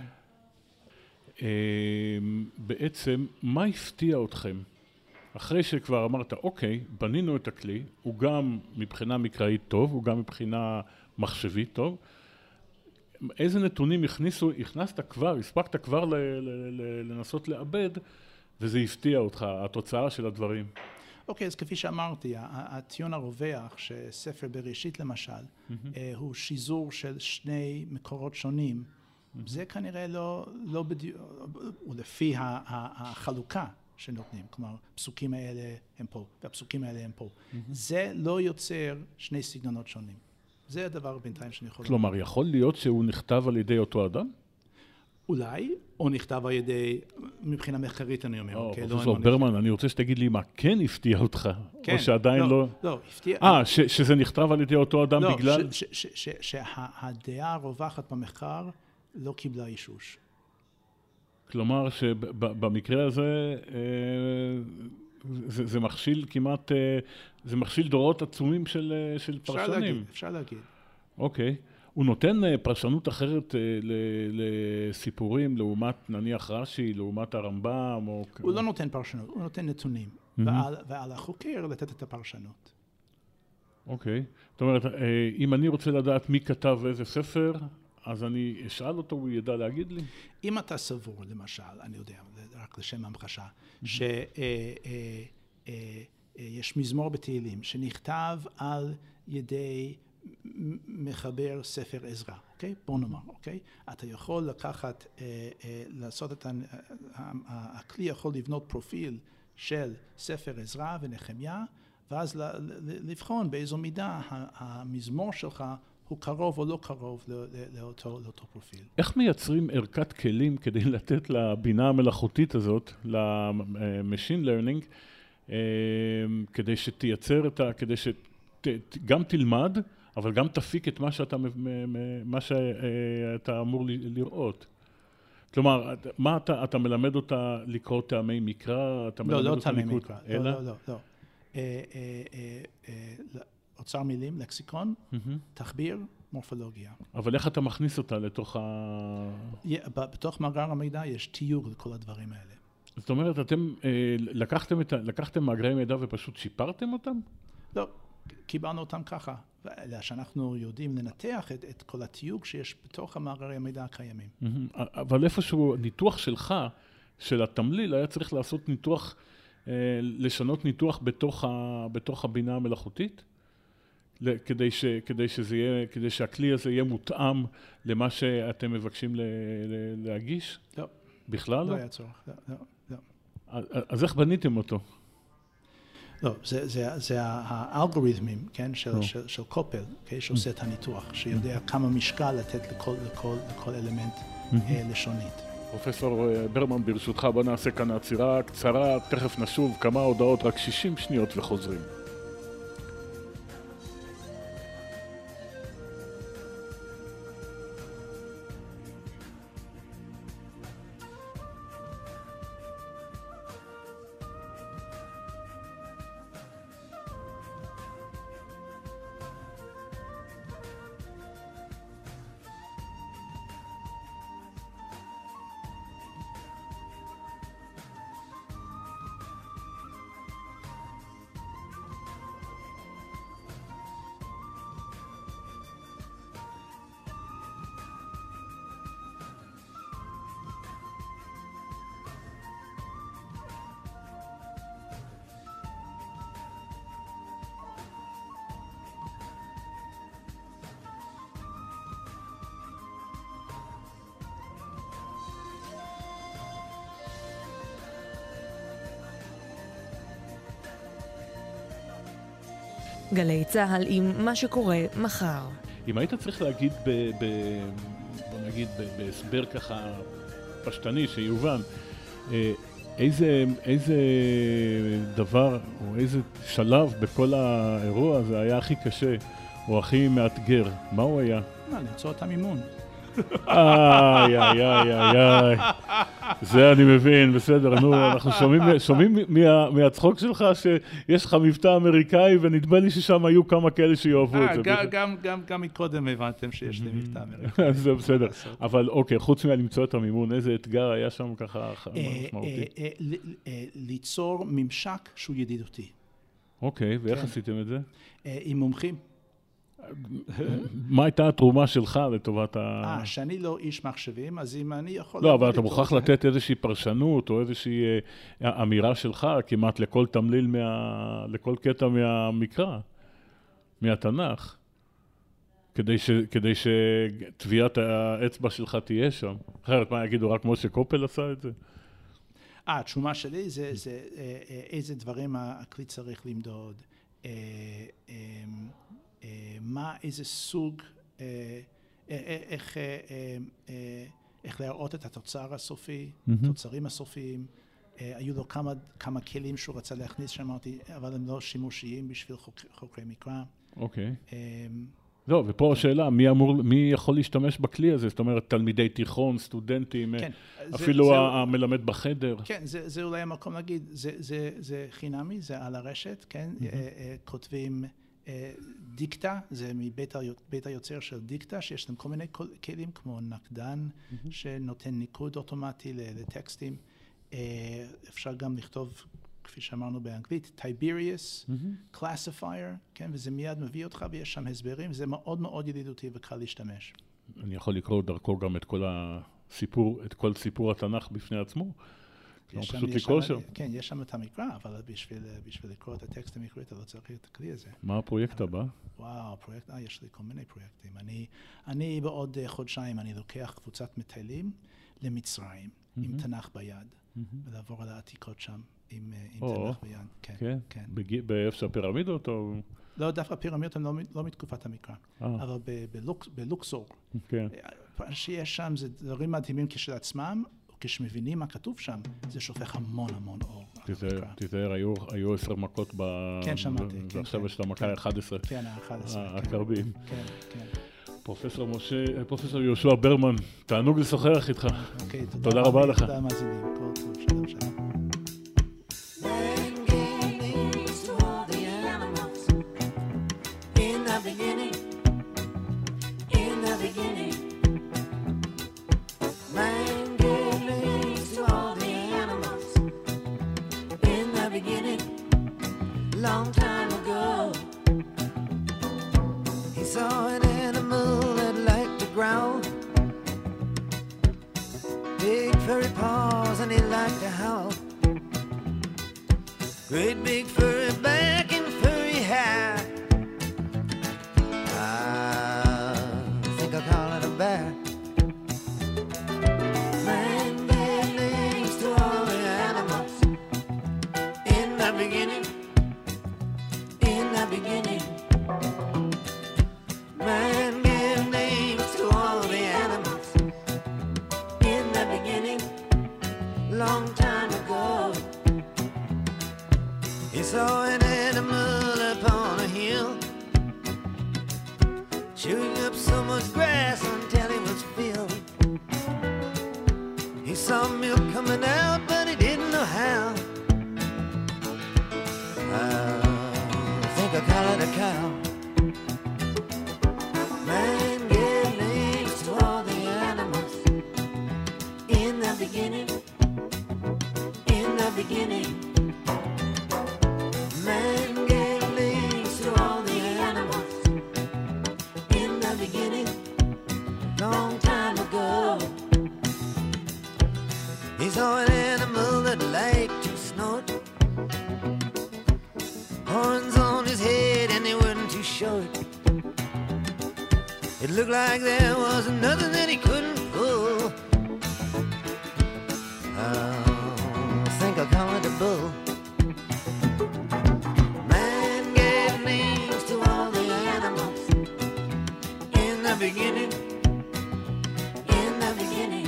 בעצם, מה הפתיע אתכם? אחרי שכבר אמרת, אוקיי, בנינו את הכלי, הוא גם מבחינה מקראית טוב, הוא גם מבחינה מחשבית טוב. איזה נתונים הכנסת כבר, הספקת כבר לנסות לאבד, וזה הפתיע אותך, התוצאה של הדברים. אוקיי, אז כפי שאמרתי, הציון הרווח, שספר בראשית למשל, הוא שיזור של 2 מקורות שונים. זה כנראה לא בדיוק, ולפי החלוקה. שנותנים, כלומר, פסוקים האלה הם פה, והפסוקים האלה הם פה. זה לא יוצר 2 סגנונות שונים. זה הדבר בינתיים שאני יכול... כלומר, יכול להיות שהוא נכתב על ידי אותו אדם? אולי, או נכתב על ידי, מבחינה מחקרית אני אומר. פרופסור ברמן, אני רוצה שתגיד לי מה כן הפתיע אותך, או שעדיין לא... לא, הפתיע... שזה נכתב על ידי אותו אדם בגלל... לא, שהדעה הרווחת במחקר לא קיבלה אישוש. כלומר שבמקרה הזה זה מכשיל כמעט, זה מכשיל דורות עצומים של פרשנים. אפשר להגיד. אוקיי. הוא נותן פרשנות אחרת לסיפורים, לעומת נניח רש"י, לעומת הרמב"ם, או... הוא לא נותן פרשנות, הוא נותן נתונים, ועל החוקר לתת את הפרשנות. אוקיי. זאת אומרת, אם אני רוצה לדעת מי כתב איזה ספר, אז אני אשאל אותו, הוא ידע להגיד לי? אם אתה סבור, למשל, אני יודע, רק לשם המחשה, שיש מזמור בתהילים שנכתב על ידי מחבר ספר עזרא, אוקיי? בוא נאמר, אוקיי? אתה יכול לקחת, לעשות את, הכלי יכול לבנות פרופיל של ספר עזרא ונחמיה, ואז לבחון באיזו מידה המזמור שלך הוא קרוב או לא קרוב לאותו פרופיל. איך מייצרים ערכת כלים כדי לתת לבינה המלאכותית הזאת, ל-machine learning, כדי שתייצר כדי שגם תלמד, אבל גם תפיק את מה שאתה אמור לראות? כלומר, מה אתה מלמד אותה לקרוא טעמי מקרא? לא טעמי מקרא, לא. אוצר מילים, לקסיקון, תחביר, מורפולוגיה. אבל איך אתה מכניס אותה לתוך בתוך מאגר המידע יש תיוג לכל הדברים האלה. זאת אומרת, אתם לקחתם מאגרי מידע ופשוט שיפרתם אותם? לא, קיבלנו אותם ככה, שאנחנו יודעים לנתח את כל התיוג שיש בתוך המאגרי המידע הקיימים. אבל איפשהו ניתוח שלך, של התמליל, היה צריך לעשות ניתוח, לשנות ניתוח בתוך הבינה המלאכותית? כדי שהכלי הזה יהיה מותאם למה שאתם מבקשים להגיש? לא. בכלל לא? לא היה צורך, לא. אז איך בניתם אותו? לא, זה האלגוריתמים, כן, של קופל, שעושה את הניתוח, שיודע כמה משקל לתת לכל אלמנט לשונית. פרופסור ברמן, ברשותך, בוא נעשה כאן עצירה קצרה, תכף נשוב כמה הודעות, רק 60 שניות וחוזרים. גלי צהל עם מה שקורה מחר. אם היית צריך להגיד, בוא נגיד, בהסבר ככה פשטני שיובן, איזה דבר או איזה שלב בכל האירוע הזה היה הכי קשה או הכי מאתגר? מה הוא היה? למצוא את המימון. איי. זה אני מבין, בסדר, נו, אנחנו שומעים מהצחוק שלך שיש לך מבטא אמריקאי, ונדמה לי ששם היו כמה כאלה שיאהבו את זה. גם מקודם הבנתם שיש לי מבטא אמריקאי. זה בסדר, אבל אוקיי, חוץ מלמצוא את המימון, איזה אתגר היה שם ככה משמעותי? ליצור ממשק שהוא ידידותי. אוקיי, ואיך עשיתם את זה? עם מומחים. מה הייתה התרומה שלך לטובת שאני לא איש מחשבים, אז אם אני יכול... לא, אבל אתה מוכרח לתת איזושהי פרשנות או איזושהי אמירה שלך כמעט לכל תמליל, לכל קטע מהמקרא, מהתנ"ך, כדי שטביעת האצבע שלך תהיה שם. אחרת, מה יגידו, רק משה קופל עשה את זה? התשומה שלי זה איזה דברים הכלי צריך למדוד. איזה סוג, איך להראות את התוצר הסופי, תוצרים הסופיים. היו לו כמה כלים שהוא רצה להכניס, שאמרתי, אבל הם לא שימושיים בשביל חוקרי מקרא. אוקיי. לא, ופה השאלה, מי יכול להשתמש בכלי הזה? זאת אומרת, תלמידי תיכון, סטודנטים, אפילו המלמד בחדר. כן, זה אולי המקום להגיד, זה חינמי, זה על הרשת, כן? כותבים דיקטה, זה מבית היוצר של דיקטה, שיש להם כל מיני כלים כמו נקדן, שנותן ניקוד אוטומטי לטקסטים. אפשר גם לכתוב, כפי שאמרנו באנגלית, Tiberius, Classifier, כן? וזה מיד מביא אותך ויש שם הסברים, זה מאוד מאוד ידידותי וקל להשתמש. אני יכול לקרוא דרכו גם את כל סיפור התנ"ך בפני עצמו? כן, יש שם את המקרא, אבל בשביל לקרוא את הטקסט המקראי, אתה לא צריך את הכלי הזה. מה הפרויקט הבא? וואו, יש לי כל מיני פרויקטים. אני בעוד חודשיים, אני לוקח קבוצת מטיילים למצרים, עם תנ"ך ביד, ולעבור על העתיקות שם, עם תנ"ך ביד. כן? באיפה שהפירמידות או... לא, דווקא הפירמידות הן לא מתקופת המקרא, אבל בלוקסור, שיש שם, זה דברים מדהימים כשלעצמם, כשמבינים מה כתוב שם, זה שופך המון אור. תיזהר, היו 10 מכות כן, שמעתי. ועכשיו יש את המכה 11. כן, ה-11. הקרבים. כן. פרופסור יהושע ברמן, תענוג לשוחח איתך. תודה רבה לך. תודה מאזינים, כל טוב, שלום. growl. Big furry paws and he liked to howl. Great big furry back and furry hair. I think I'll call it a bear. Man gave names to all the animals. In the beginning, in the beginning. Man gave names to all the animals. In the beginning, long time ago. He saw an animal upon a hill, chewing up so much grass until it was filled. He saw milk coming out, but he didn't know how. I think I call it a cow. Man gave names to all the animals. In the beginning, in the beginning. Man gave names to all the animals. In the beginning, long time ago. He saw an animal that liked to snort, horns on his head and they weren't too short. It looked like there was nothing that he couldn't pull. I think I'll call it a bull. Man gave names to all the animals. In the beginning, in the beginning.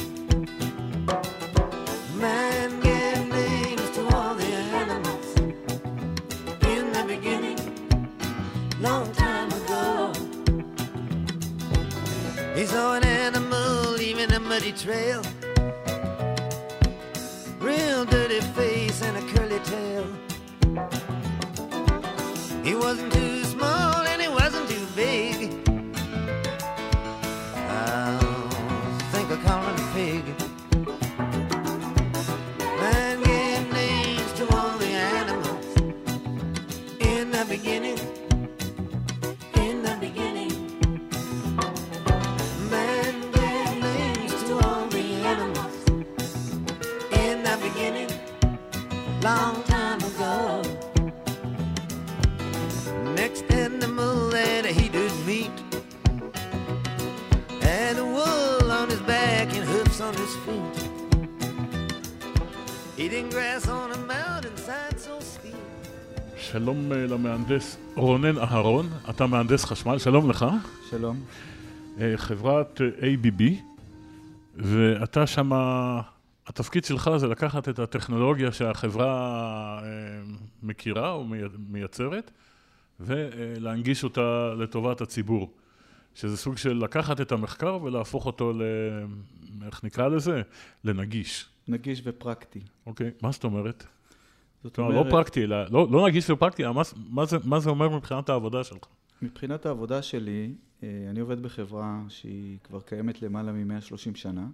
Man gave names to all the animals. In the beginning, long time ago. He saw an animal leaving a muddy trail, real dirty face and a curly tail. He wasn't too small and he wasn't too big. I think I'll call him a pig. Man gave names to all the animals. In the beginning, in the beginning. Man gave names to all the animals. In the beginning, long time ago. Next animal that he did meet had a wool on his back and hoofs on his feet. Eating grass on a mountainside so steep. שלום למהנדס רונן אהרון, אתה מהנדס חשמל, שלום לך. שלום. חברת ABB, ואתה שמה, התפקיד שלך זה לקחת את הטכנולוגיה שהחברה מכירה או מייצרת, ולהנגיש אותה לטובת הציבור. שזה סוג של לקחת את המחקר ולהפוך אותו איך נקרא לזה? לנגיש. נגיש ופרקטי. אוקיי, מה זאת אומרת? זאת אומרת... לא פרקטי, אלא, לא נגיש ופרקטי, מה זה אומר מבחינת העבודה שלך? מבחינת העבודה שלי, אני עובד בחברה שהיא כבר קיימת למעלה מ-130 שנה,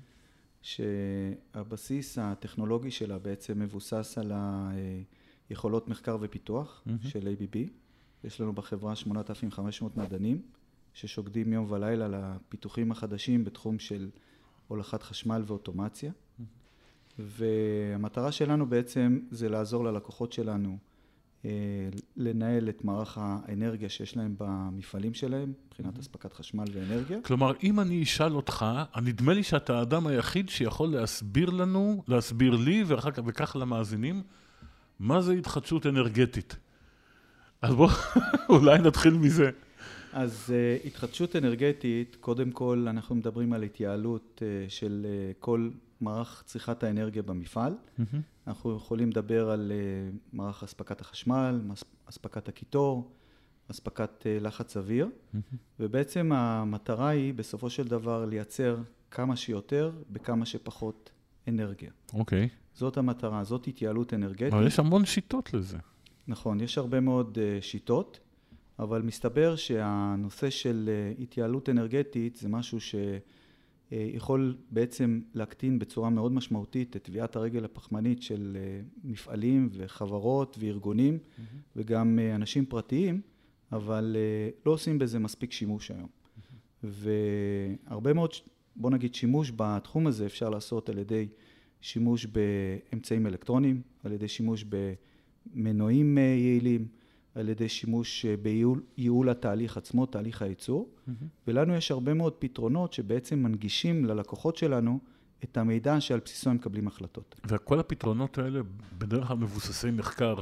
שהבסיס הטכנולוגי שלה בעצם מבוסס על היכולות מחקר ופיתוח של ABB. יש לנו בחברה 8,500 מדענים, ששוקדים יום ולילה לפיתוחים החדשים בתחום של הולכת חשמל ואוטומציה. והמטרה שלנו בעצם זה לעזור ללקוחות שלנו לנהל את מערך האנרגיה שיש להם במפעלים שלהם, מבחינת הספקת חשמל ואנרגיה. כלומר, אם אני אשאל אותך, נדמה לי שאתה האדם היחיד שיכול להסביר לי וכך למאזינים, מה זה התחדשות אנרגטית. אז בוא, אולי נתחיל מזה. אז התחדשות אנרגטית, קודם כל אנחנו מדברים על התייעלות של כל מערך צריכת האנרגיה במפעל. אנחנו יכולים לדבר על מערך הספקת החשמל, הספקת הקיטור, הספקת לחץ אוויר, ובעצם המטרה היא בסופו של דבר לייצר כמה שיותר בכמה שפחות אנרגיה. אוקיי. זאת המטרה, זאת התייעלות אנרגטית. אבל יש המון שיטות לזה. נכון, יש הרבה מאוד שיטות, אבל מסתבר שהנושא של התייעלות אנרגטית זה משהו שיכול בעצם להקטין בצורה מאוד משמעותית את טביעת הרגל הפחמנית של מפעלים וחברות וארגונים וגם אנשים פרטיים, אבל לא עושים בזה מספיק שימוש היום. והרבה מאוד, בוא נגיד, שימוש בתחום הזה אפשר לעשות על ידי שימוש באמצעים אלקטרוניים, על ידי שימוש במנועים יעילים, על ידי שימוש בייעול התהליך עצמו, תהליך הייצור, ולנו יש הרבה מאוד פתרונות שבעצם מנגישים ללקוחות שלנו את המידע שעל בסיסו הם מקבלים החלטות. וכל הפתרונות האלה בדרך כלל מבוססי מחקר,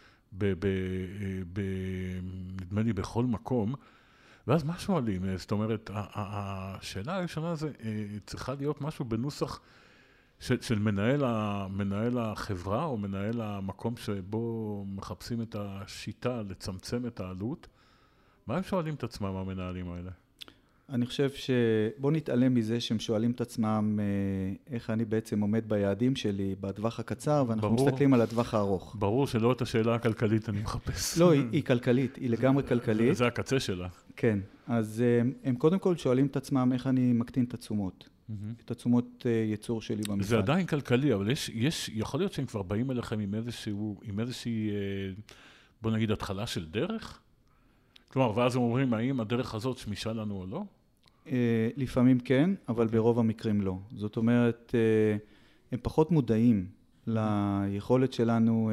נדמה לי בכל מקום, ואז מה שואלים? זאת אומרת, השאלה הראשונה זה צריכה להיות משהו בנוסח של מנהל החברה או מנהל המקום שבו מחפשים את השיטה לצמצם את העלות. מה הם שואלים את עצמם המנהלים האלה? אני חושב שבוא נתעלם מזה שהם שואלים את עצמם איך אני בעצם עומד ביעדים שלי בטווח הקצר, ואנחנו מסתכלים על הטווח הארוך. ברור שלא את השאלה הכלכלית אני מחפש. לא, היא כלכלית, היא לגמרי כלכלית. זה הקצה שלה. כן, אז הם קודם כל שואלים את עצמם איך אני מקטין את התשומות. את התשומות ייצור שלי במפעל. זה עדיין כלכלי, אבל יכול להיות שהם כבר באים אליכם עם איזושהי, בוא נגיד, התחלה של דרך? כלומר, ואז הם אומרים, האם הדרך הזאת שמישה לנו או לא? לפעמים כן, אבל ברוב המקרים לא. זאת אומרת, הם פחות מודעים ליכולת שלנו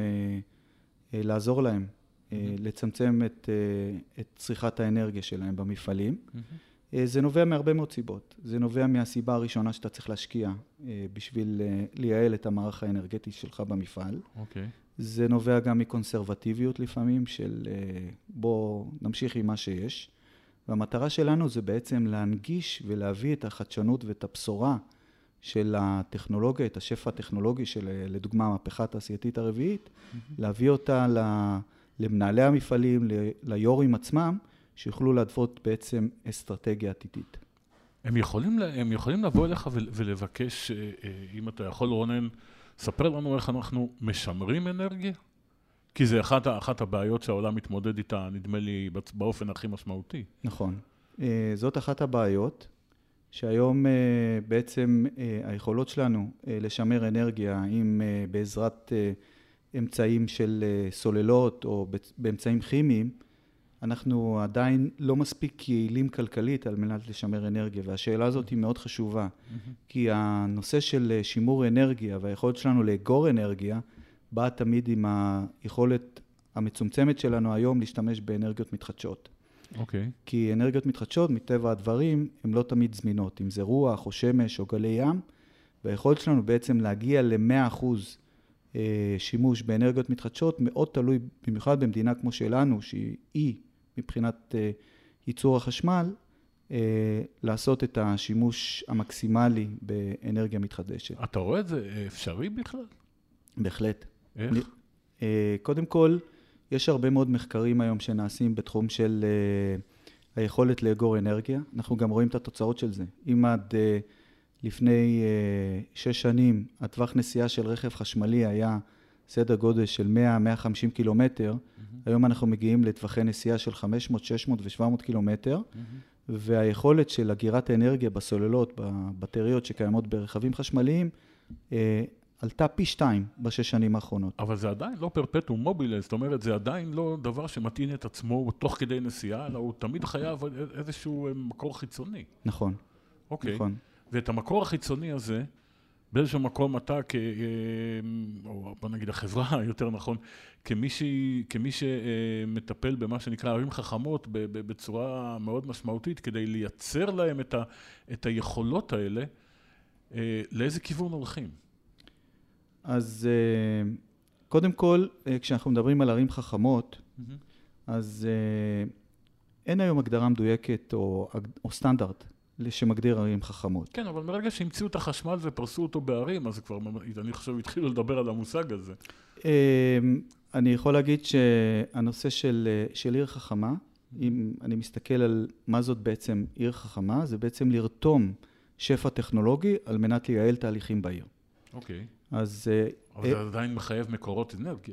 לעזור להם, לצמצם את צריכת האנרגיה שלהם במפעלים. זה נובע מהרבה מאוד סיבות. זה נובע מהסיבה הראשונה שאתה צריך להשקיע בשביל לייעל את המערך האנרגטי שלך במפעל. אוקיי. זה נובע גם מקונסרבטיביות לפעמים של בוא נמשיך עם מה שיש. והמטרה שלנו זה בעצם להנגיש ולהביא את החדשנות ואת הבשורה של הטכנולוגיה, את השפע הטכנולוגי של, לדוגמה, המהפכה התעשייתית הרביעית, להביא אותה למנהלי המפעלים, ליו"רים עצמם, שיוכלו להתוות בעצם אסטרטגיה עתידית. הם יכולים לבוא אליך ולבקש, אם אתה יכול רונן, ספר לנו איך אנחנו משמרים אנרגיה? כי זה אחת הבעיות שהעולם מתמודד איתה, נדמה לי, באופן הכי משמעותי. נכון. זאת אחת הבעיות, שהיום בעצם היכולות שלנו לשמר אנרגיה, אם בעזרת אמצעים של סוללות או באמצעים כימיים, אנחנו עדיין לא מספיק יעילים כלכלית על מנת לשמר אנרגיה, והשאלה הזאת היא מאוד חשובה, כי הנושא של שימור אנרגיה והיכולת שלנו לאגור אנרגיה, באה תמיד עם היכולת המצומצמת שלנו היום להשתמש באנרגיות מתחדשות. אוקיי. כי אנרגיות מתחדשות, מטבע הדברים, הן לא תמיד זמינות, אם זה רוח או שמש או גלי ים, והיכולת שלנו בעצם להגיע ל100% שימוש באנרגיות מתחדשות, מאוד תלוי, במיוחד במדינה כמו שלנו, שהיא מבחינת ייצור החשמל, לעשות את השימוש המקסימלי באנרגיה מתחדשת. אתה רואה את זה אפשרי בכלל? בהחלט. איך? קודם כל, יש הרבה מאוד מחקרים היום שנעשים בתחום של היכולת לאגור אנרגיה. אנחנו גם רואים את התוצאות של זה. אם עד לפני 6 שנים, הטווח נסיעה של רכב חשמלי היה סדר גודל של 100-150 קילומטר, היום אנחנו מגיעים לטווחי נסיעה של 500, 600 ו-700 קילומטר, והיכולת של אגירת האנרגיה בסוללות, בבטריות שקיימות ברכבים חשמליים, עלתה פי 2 ב6 שנים האחרונות. אבל זה עדיין לא פרפטום מובילה, זאת אומרת, זה עדיין לא דבר שמתאים את עצמו תוך כדי נסיעה, אלא הוא תמיד חייב איזשהו מקור חיצוני. נכון. אוקיי. נכון. ואת המקור החיצוני הזה, באיזשהו מקום אתה, או בוא נגיד החברה, יותר נכון, כמי שמטפל במה שנקרא ערים חכמות בצורה מאוד משמעותית, כדי לייצר להם את היכולות האלה, לאיזה כיוון הולכים? אז קודם כל, כשאנחנו מדברים על ערים חכמות, אז אין היום הגדרה מדויקת או סטנדרט שמגדיר ערים חכמות. כן, אבל מרגע שהמציאו את החשמל ופרסו אותו בערים, אז כבר, אני חושב, התחילו לדבר על המושג הזה. אני יכול להגיד שהנושא של עיר חכמה, אם אני מסתכל על מה זאת בעצם עיר חכמה, זה בעצם לרתום שפע טכנולוגי על מנת לייעל תהליכים בעיר. אוקיי. אבל זה עדיין מחייב מקורות אנרגיה.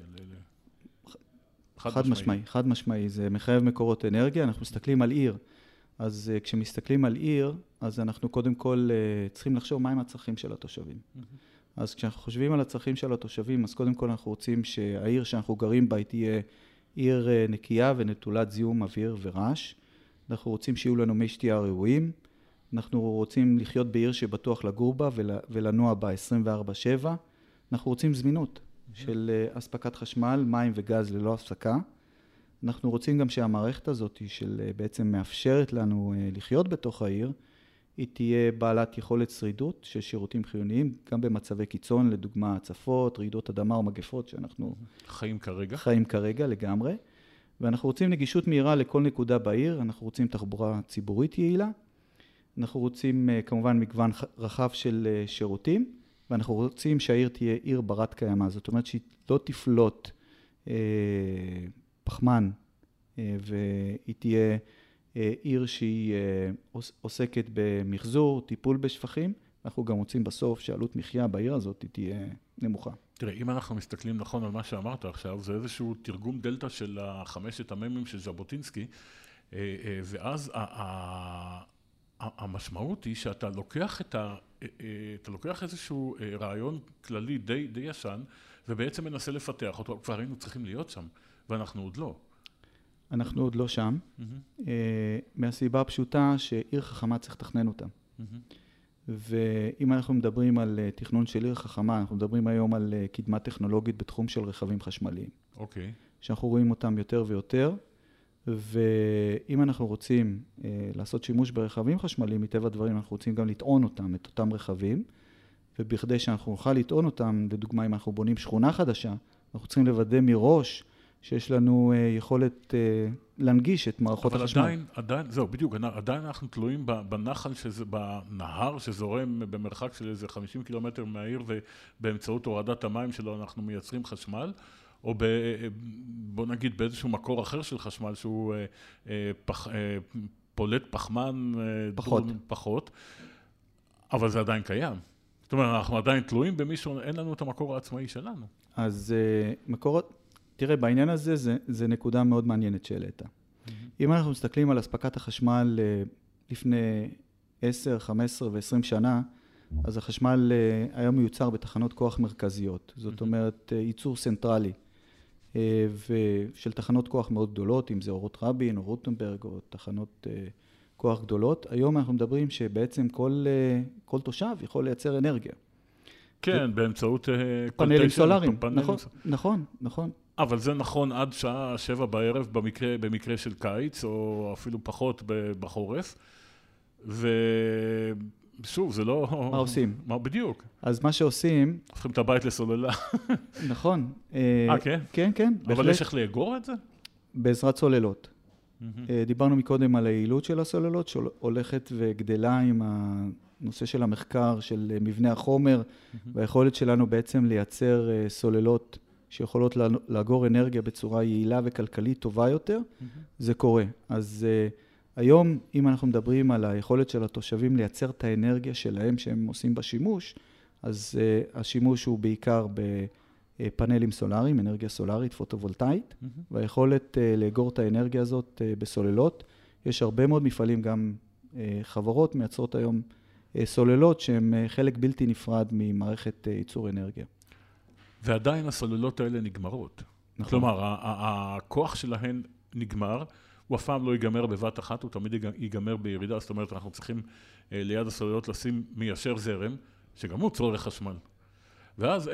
חד משמעי, זה מחייב מקורות אנרגיה. אנחנו מסתכלים על עיר. אז כשמסתכלים על עיר, אז אנחנו קודם כל צריכים לחשוב מהם הצרכים של התושבים. אז כשאנחנו חושבים על הצרכים של התושבים, אז קודם כל אנחנו רוצים שהעיר שאנחנו גרים בה תהיה עיר נקייה ונטולת זיהום אוויר ורעש. אנחנו רוצים שיהיו לנו מי שתייה ראויים. אנחנו רוצים לחיות בעיר שבטוח לגור בה ולנוע בה 24/7. אנחנו רוצים זמינות של אספקת חשמל, מים וגז ללא הפסקה. אנחנו רוצים גם שהמערכת הזאת של בעצם מאפשרת לנו לחיות בתוך העיר, היא תהיה בעלת יכולת שרידות של שירותים חיוניים, גם במצבי קיצון, לדוגמה הצפות, רעידות אדמה או מגפות שאנחנו חיים כרגע לגמרי. ואנחנו רוצים נגישות מהירה לכל נקודה בעיר, אנחנו רוצים תחבורה ציבורית יעילה, אנחנו רוצים כמובן מגוון רחב של שירותים, ואנחנו רוצים שהעיר תהיה עיר ברת קיימא, זאת אומרת שהיא לא תפלוט פחמן, והיא תהיה עיר שהיא עוסקת במחזור, טיפול בשפכים. אנחנו גם רוצים בסוף שעלות מחיה בעיר הזאת תהיה נמוכה. תראה, אם אנחנו מסתכלים נכון על מה שאמרת עכשיו, זה איזשהו תרגום דלטה של 5 המ"מים של ז'בוטינסקי, ואז המשמעות היא שאתה לוקח איזשהו רעיון כללי די ישן, ובעצם מנסה לפתח אותו. כבר היינו צריכים להיות שם, ואנחנו עוד לא. אנחנו עוד לא שם, מהסיבה הפשוטה שעיר חכמה צריך לתכנן אותה. ואם אנחנו מדברים על תכנון של עיר חכמה, אנחנו מדברים היום על קדמה טכנולוגית בתחום של רכבים חשמליים. אוקיי. שאנחנו רואים אותם יותר ויותר, ואם אנחנו רוצים לעשות שימוש ברכבים חשמליים, מטבע הדברים אנחנו רוצים גם לטעון אותם, את אותם רכבים, ובכדי שאנחנו נוכל לטעון אותם, לדוגמה אם אנחנו בונים שכונה חדשה, אנחנו צריכים לוודא מראש שיש לנו יכולת להנגיש את מערכות החשמל. אבל עדיין, זהו, בדיוק, עדיין אנחנו תלויים בנהר שזורם במרחק של איזה 50 קילומטר מהעיר, ובאמצעות הורדת המים שלו אנחנו מייצרים חשמל, או בוא נגיד באיזשהו מקור אחר של חשמל שהוא פולט פחמן פחות, אבל זה עדיין קיים. זאת אומרת, אנחנו עדיין תלויים במישהו, אין לנו את המקור העצמאי שלנו. אז תראה, בעניין הזה זה נקודה מאוד מעניינת שהעלית. אם אנחנו מסתכלים על אספקת החשמל לפני 10, 15 ו-20 שנה, אז החשמל היום מיוצר בתחנות כוח מרכזיות. זאת אומרת, ייצור סנטרלי של תחנות כוח מאוד גדולות, אם זה אורות רבין או רוטנברג או תחנות כוח גדולות. היום אנחנו מדברים שבעצם כל תושב יכול לייצר אנרגיה. כן, באמצעות פאנלים סולריים. נכון. אבל זה נכון עד שעה 7 בערב במקרה של קיץ, או אפילו פחות בחורף. ושוב, זה לא... מה עושים? מה בדיוק? אז מה שעושים... הופכים את הבית לסוללה. נכון. כן? כן. אבל יש איך לאגור את זה? בעזרת סוללות. דיברנו מקודם על היעילות של הסוללות, שהולכת וגדלה עם הנושא של המחקר, של מבנה החומר, והיכולת שלנו בעצם לייצר סוללות שיכולות לאגור אנרגיה בצורה יעילה וכלכלית טובה יותר, זה קורה. אז היום, אם אנחנו מדברים על היכולת של התושבים לייצר את האנרגיה שלהם שהם עושים בשימוש, אז השימוש הוא בעיקר בפאנלים סולריים, אנרגיה סולרית, פוטו-וולטאית, והיכולת לאגור את האנרגיה הזאת בסוללות. יש הרבה מאוד מפעלים, גם חברות מייצרות היום סוללות שהן חלק בלתי נפרד ממערכת ייצור אנרגיה. ועדיין הסוללות האלה נגמרות. נכון. כלומר, הכוח שלהן נגמר, הוא אף פעם לא ייגמר בבת אחת, הוא תמיד ייגמר בירידה, זאת אומרת, אנחנו צריכים ליד הסוללות לשים מיישר זרם, שגם הוא צורך חשמל. ואז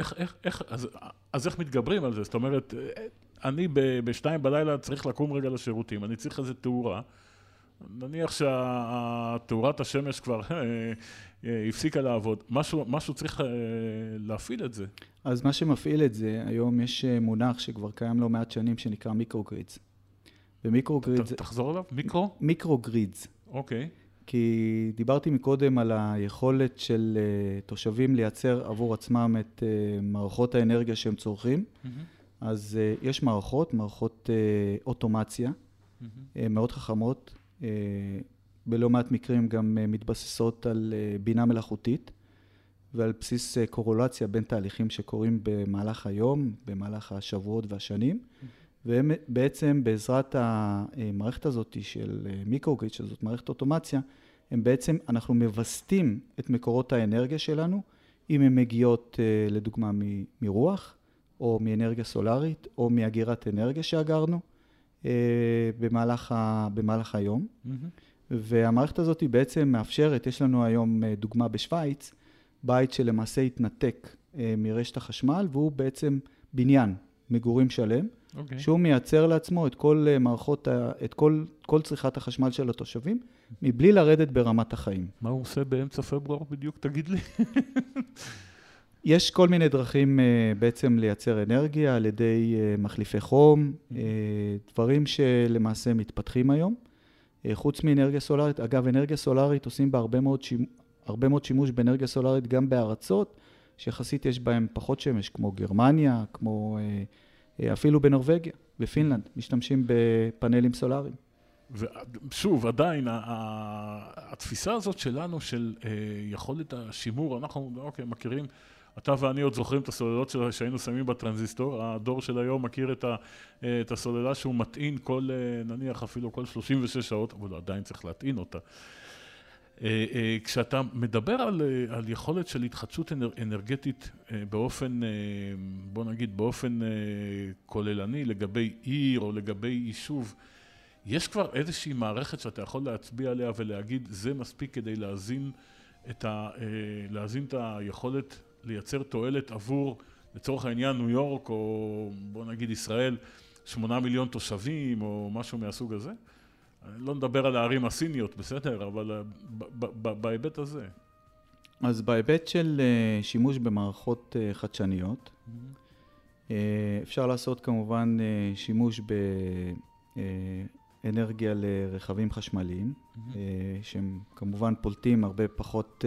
איך מתגברים על זה? זאת אומרת, אני ב-2 בלילה צריך לקום רגע לשירותים, אני צריך איזו תאורה, נניח שהתאורת השמש כבר הפסיקה לעבוד, משהו צריך להפעיל את זה. אז מה שמפעיל את זה, היום יש מונח שכבר קיים לא מעט שנים שנקרא מיקרוגרידס. ומיקרוגרידס... תחזור עליו, מיקרוגרידס. אוקיי. כי דיברתי מקודם על היכולת של תושבים לייצר עבור עצמם את מערכות האנרגיה שהם צורכים. אז יש מערכות אוטומציה, מאוד חכמות, בלא מעט מקרים גם מתבססות על בינה מלאכותית, ועל בסיס קורולציה בין תהליכים שקורים במהלך היום, במהלך השבועות והשנים, והם בעצם בעזרת המערכת הזאת של מיקרוגריד, שזאת מערכת אוטומציה, הם בעצם, אנחנו מבסטים את מקורות האנרגיה שלנו, אם הן מגיעות לדוגמה מרוח, או מאנרגיה סולרית, או מאגירת אנרגיה שאגרנו במהלך היום. והמערכת הזאת היא בעצם מאפשרת, יש לנו היום דוגמה בשוויץ, בית שלמעשה התנתק מרשת החשמל, והוא בעצם בניין, מגורים שלם, שהוא מייצר לעצמו את כל מערכות, את כל צריכת החשמל של התושבים, מבלי לרדת ברמת החיים. מה הוא עושה באמצע פברואר בדיוק, תגיד לי? יש כל מיני דרכים בעצם לייצר אנרגיה על ידי מחליפי חום, דברים שלמעשה מתפתחים היום. חוץ מאנרגיה סולארית, אגב, אנרגיה סולארית עושים בה הרבה מאוד שימוש באנרגיה סולארית גם בארצות, שיחסית יש בהם פחות שמש, כמו גרמניה, כמו אפילו בנורווגיה, בפינלנד, משתמשים בפאנלים סולאריים. ושוב, עדיין, התפיסה הזאת שלנו של יכולת השימור, אנחנו מכירים, אתה ואני עוד זוכרים את הסוללות שהיינו שמים בטרנזיסטור, הדור של היום מכיר את הסוללה שהוא מטעין כל, נניח אפילו כל 36 שעות, אבל עדיין צריך להטעין אותה. כשאתה מדבר על יכולת של התחדשות אנרגטית באופן, בוא נגיד, באופן כוללני לגבי עיר או לגבי יישוב, יש כבר איזושהי מערכת שאתה יכול להצביע עליה ולהגיד, זה מספיק כדי להזין את היכולת לייצר תועלת עבור, לצורך העניין, ניו יורק או בוא נגיד ישראל, 8 מיליון תושבים או משהו מהסוג הזה? אני לא מדבר על הערים הסיניות, בסדר, אבל בהיבט הזה. אז בהיבט של שימוש במערכות חדשניות, אפשר לעשות כמובן שימוש באנרגיה לרכבים חשמליים, שהם כמובן פולטים הרבה פחות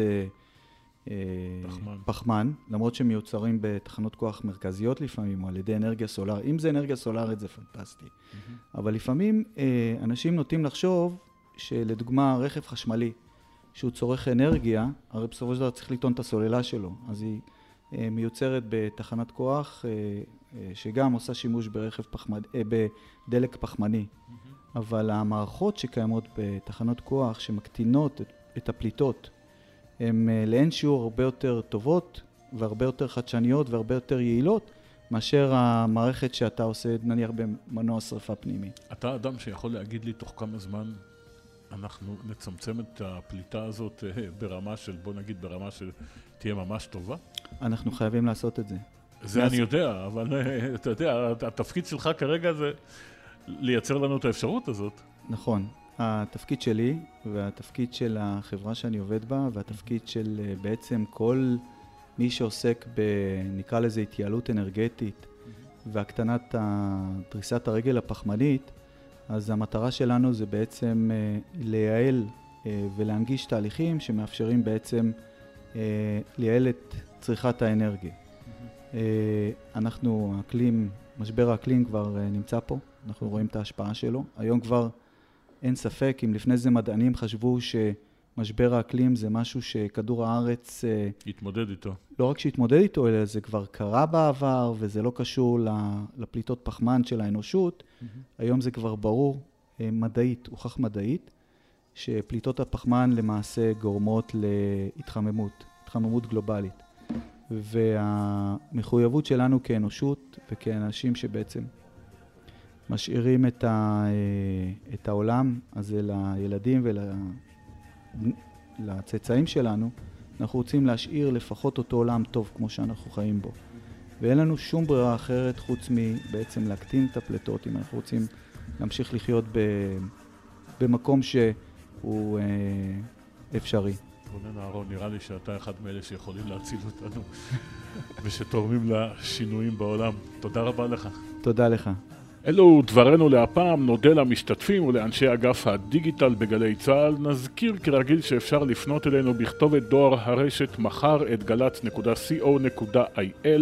פחמן, למרות שהם מיוצרים בתחנות כוח מרכזיות לפעמים, או על ידי אנרגיה סולארית. אם זה אנרגיה סולארית זה פנטסטי. אבל לפעמים אנשים נוטים לחשוב שלדוגמה רכב חשמלי, שהוא צורך אנרגיה, הרי בסופו של דבר צריך לטעון את הסוללה שלו. אז היא מיוצרת בתחנת כוח, שגם עושה שימוש בדלק פחמני. אבל המערכות שקיימות בתחנות כוח, שמקטינות את הפליטות, הן לאין שיעור הרבה יותר טובות והרבה יותר חדשניות והרבה יותר יעילות מאשר המערכת שאתה עושה נניח במנוע שריפה פנימי. אתה אדם שיכול להגיד לי תוך כמה זמן אנחנו נצמצם את הפליטה הזאת ברמה של, בוא נגיד ברמה של תהיה ממש טובה? אנחנו חייבים לעשות את זה. זה אני יודע, אבל אתה יודע, התפקיד שלך כרגע זה לייצר לנו את האפשרות הזאת. נכון. התפקיד שלי והתפקיד של החברה שאני עובד בה והתפקיד של בעצם כל מי שעוסק נקרא לזה התייעלות אנרגטית והקטנת דריסת הרגל הפחמנית, אז המטרה שלנו זה בעצם לייעל ולהנגיש תהליכים שמאפשרים בעצם לייעל את צריכת האנרגיה. משבר האקלים כבר נמצא פה, אנחנו רואים את ההשפעה שלו. היום כבר אין ספק, אם לפני זה מדענים חשבו שמשבר האקלים זה משהו שכדור הארץ התמודד איתו. לא רק שהתמודד איתו, אלא זה כבר קרה בעבר, וזה לא קשור לפליטות פחמן של האנושות. היום זה כבר ברור, מדעית, הוכח מדעית, שפליטות הפחמן למעשה גורמות להתחממות גלובלית. והמחויבות שלנו כאנושות וכאנשים שבעצם משאירים את העולם הזה לילדים ולצאצאים שלנו, אנחנו רוצים להשאיר לפחות אותו עולם טוב כמו שאנחנו חיים בו. ואין לנו שום ברירה אחרת חוץ מבעצם להקטין את הפלטות, אם אנחנו רוצים להמשיך לחיות במקום שהוא אפשרי. רונן אהרון, נראה לי שאתה אחד מאלה שיכולים להציל אותנו ושתורמים לשינויים בעולם. תודה רבה לך. תודה לך. אלו דברנו להפעם, נודה למשתתפים ולאנשי אגף הדיגיטל בגלי צה"ל. נזכיר כרגיל שאפשר לפנות אלינו בכתובת דואר הרשת מחר@galats.co.il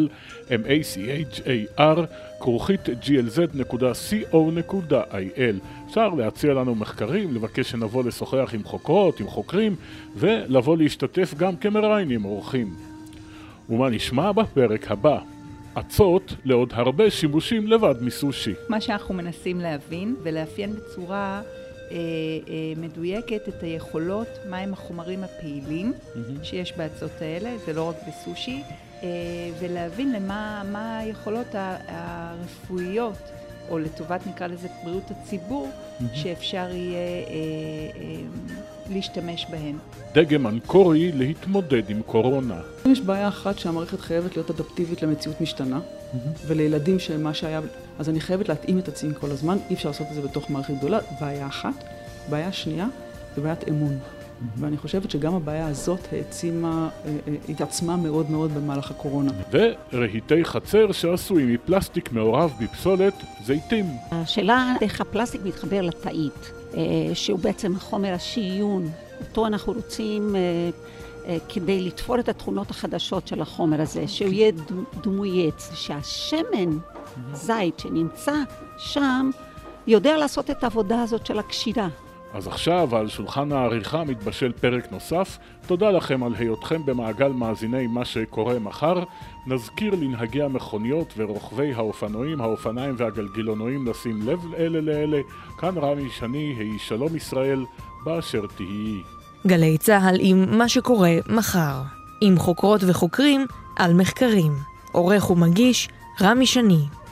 mahar@glz.co.il. אפשר להציע לנו מחקרים, לבקש שנבוא לשוחח עם חוקרות, עם חוקרים, ולבוא להשתתף גם כמראיינים אורחים. ומה נשמע בפרק הבא? עצות לעוד הרבה שימושים לבד מסושי. מה שאנחנו מנסים להבין ולאפיין בצורה מדויקת את היכולות, מהם החומרים הפעילים שיש בעצות האלה, זה לא רק בסושי, ולהבין מה היכולות הרפואיות או לטובת נקרא לזה בריאות הציבור, שאפשר יהיה להשתמש בהן. דגם אנקורי להתמודד עם קורונה. יש בעיה אחת שהמערכת חייבת להיות אדפטיבית למציאות משתנה, ולילדים שמה שהיה, אז אני חייבת להתאים את עצמי כל הזמן, אי אפשר לעשות את זה בתוך מערכת גדולה, בעיה אחת. בעיה שנייה, זה בעיית אמון. ואני חושבת שגם הבעיה הזאת התעצמה מאוד מאוד במהלך הקורונה. ורהיטי חצר שעשויים מפלסטיק מעורב בפסולת זיתים. השאלה איך הפלסטיק מתחבר לתאית, שהוא בעצם חומר השיון. אותו אנחנו רוצים כדי לתפור את התכונות החדשות של החומר הזה, שהוא יהיה דמוי עץ, שהשמן זית שנמצא שם יודע לעשות את העבודה הזאת של הקשירה. אז עכשיו על שולחן העריכה מתבשל פרק נוסף. תודה לכם על היותכם במעגל מאזיני מה שקורה מחר. נזכיר לנהגי המכוניות ורוכבי האופנועים, האופניים והגלגילונועים לשים לב אלה לאלה. כאן רמי שני, היי שלום ישראל, באשר תהיי. גלי צהל עם מה שקורה מחר. עם חוקרות וחוקרים על מחקרים. עורך ומגיש רמי שני.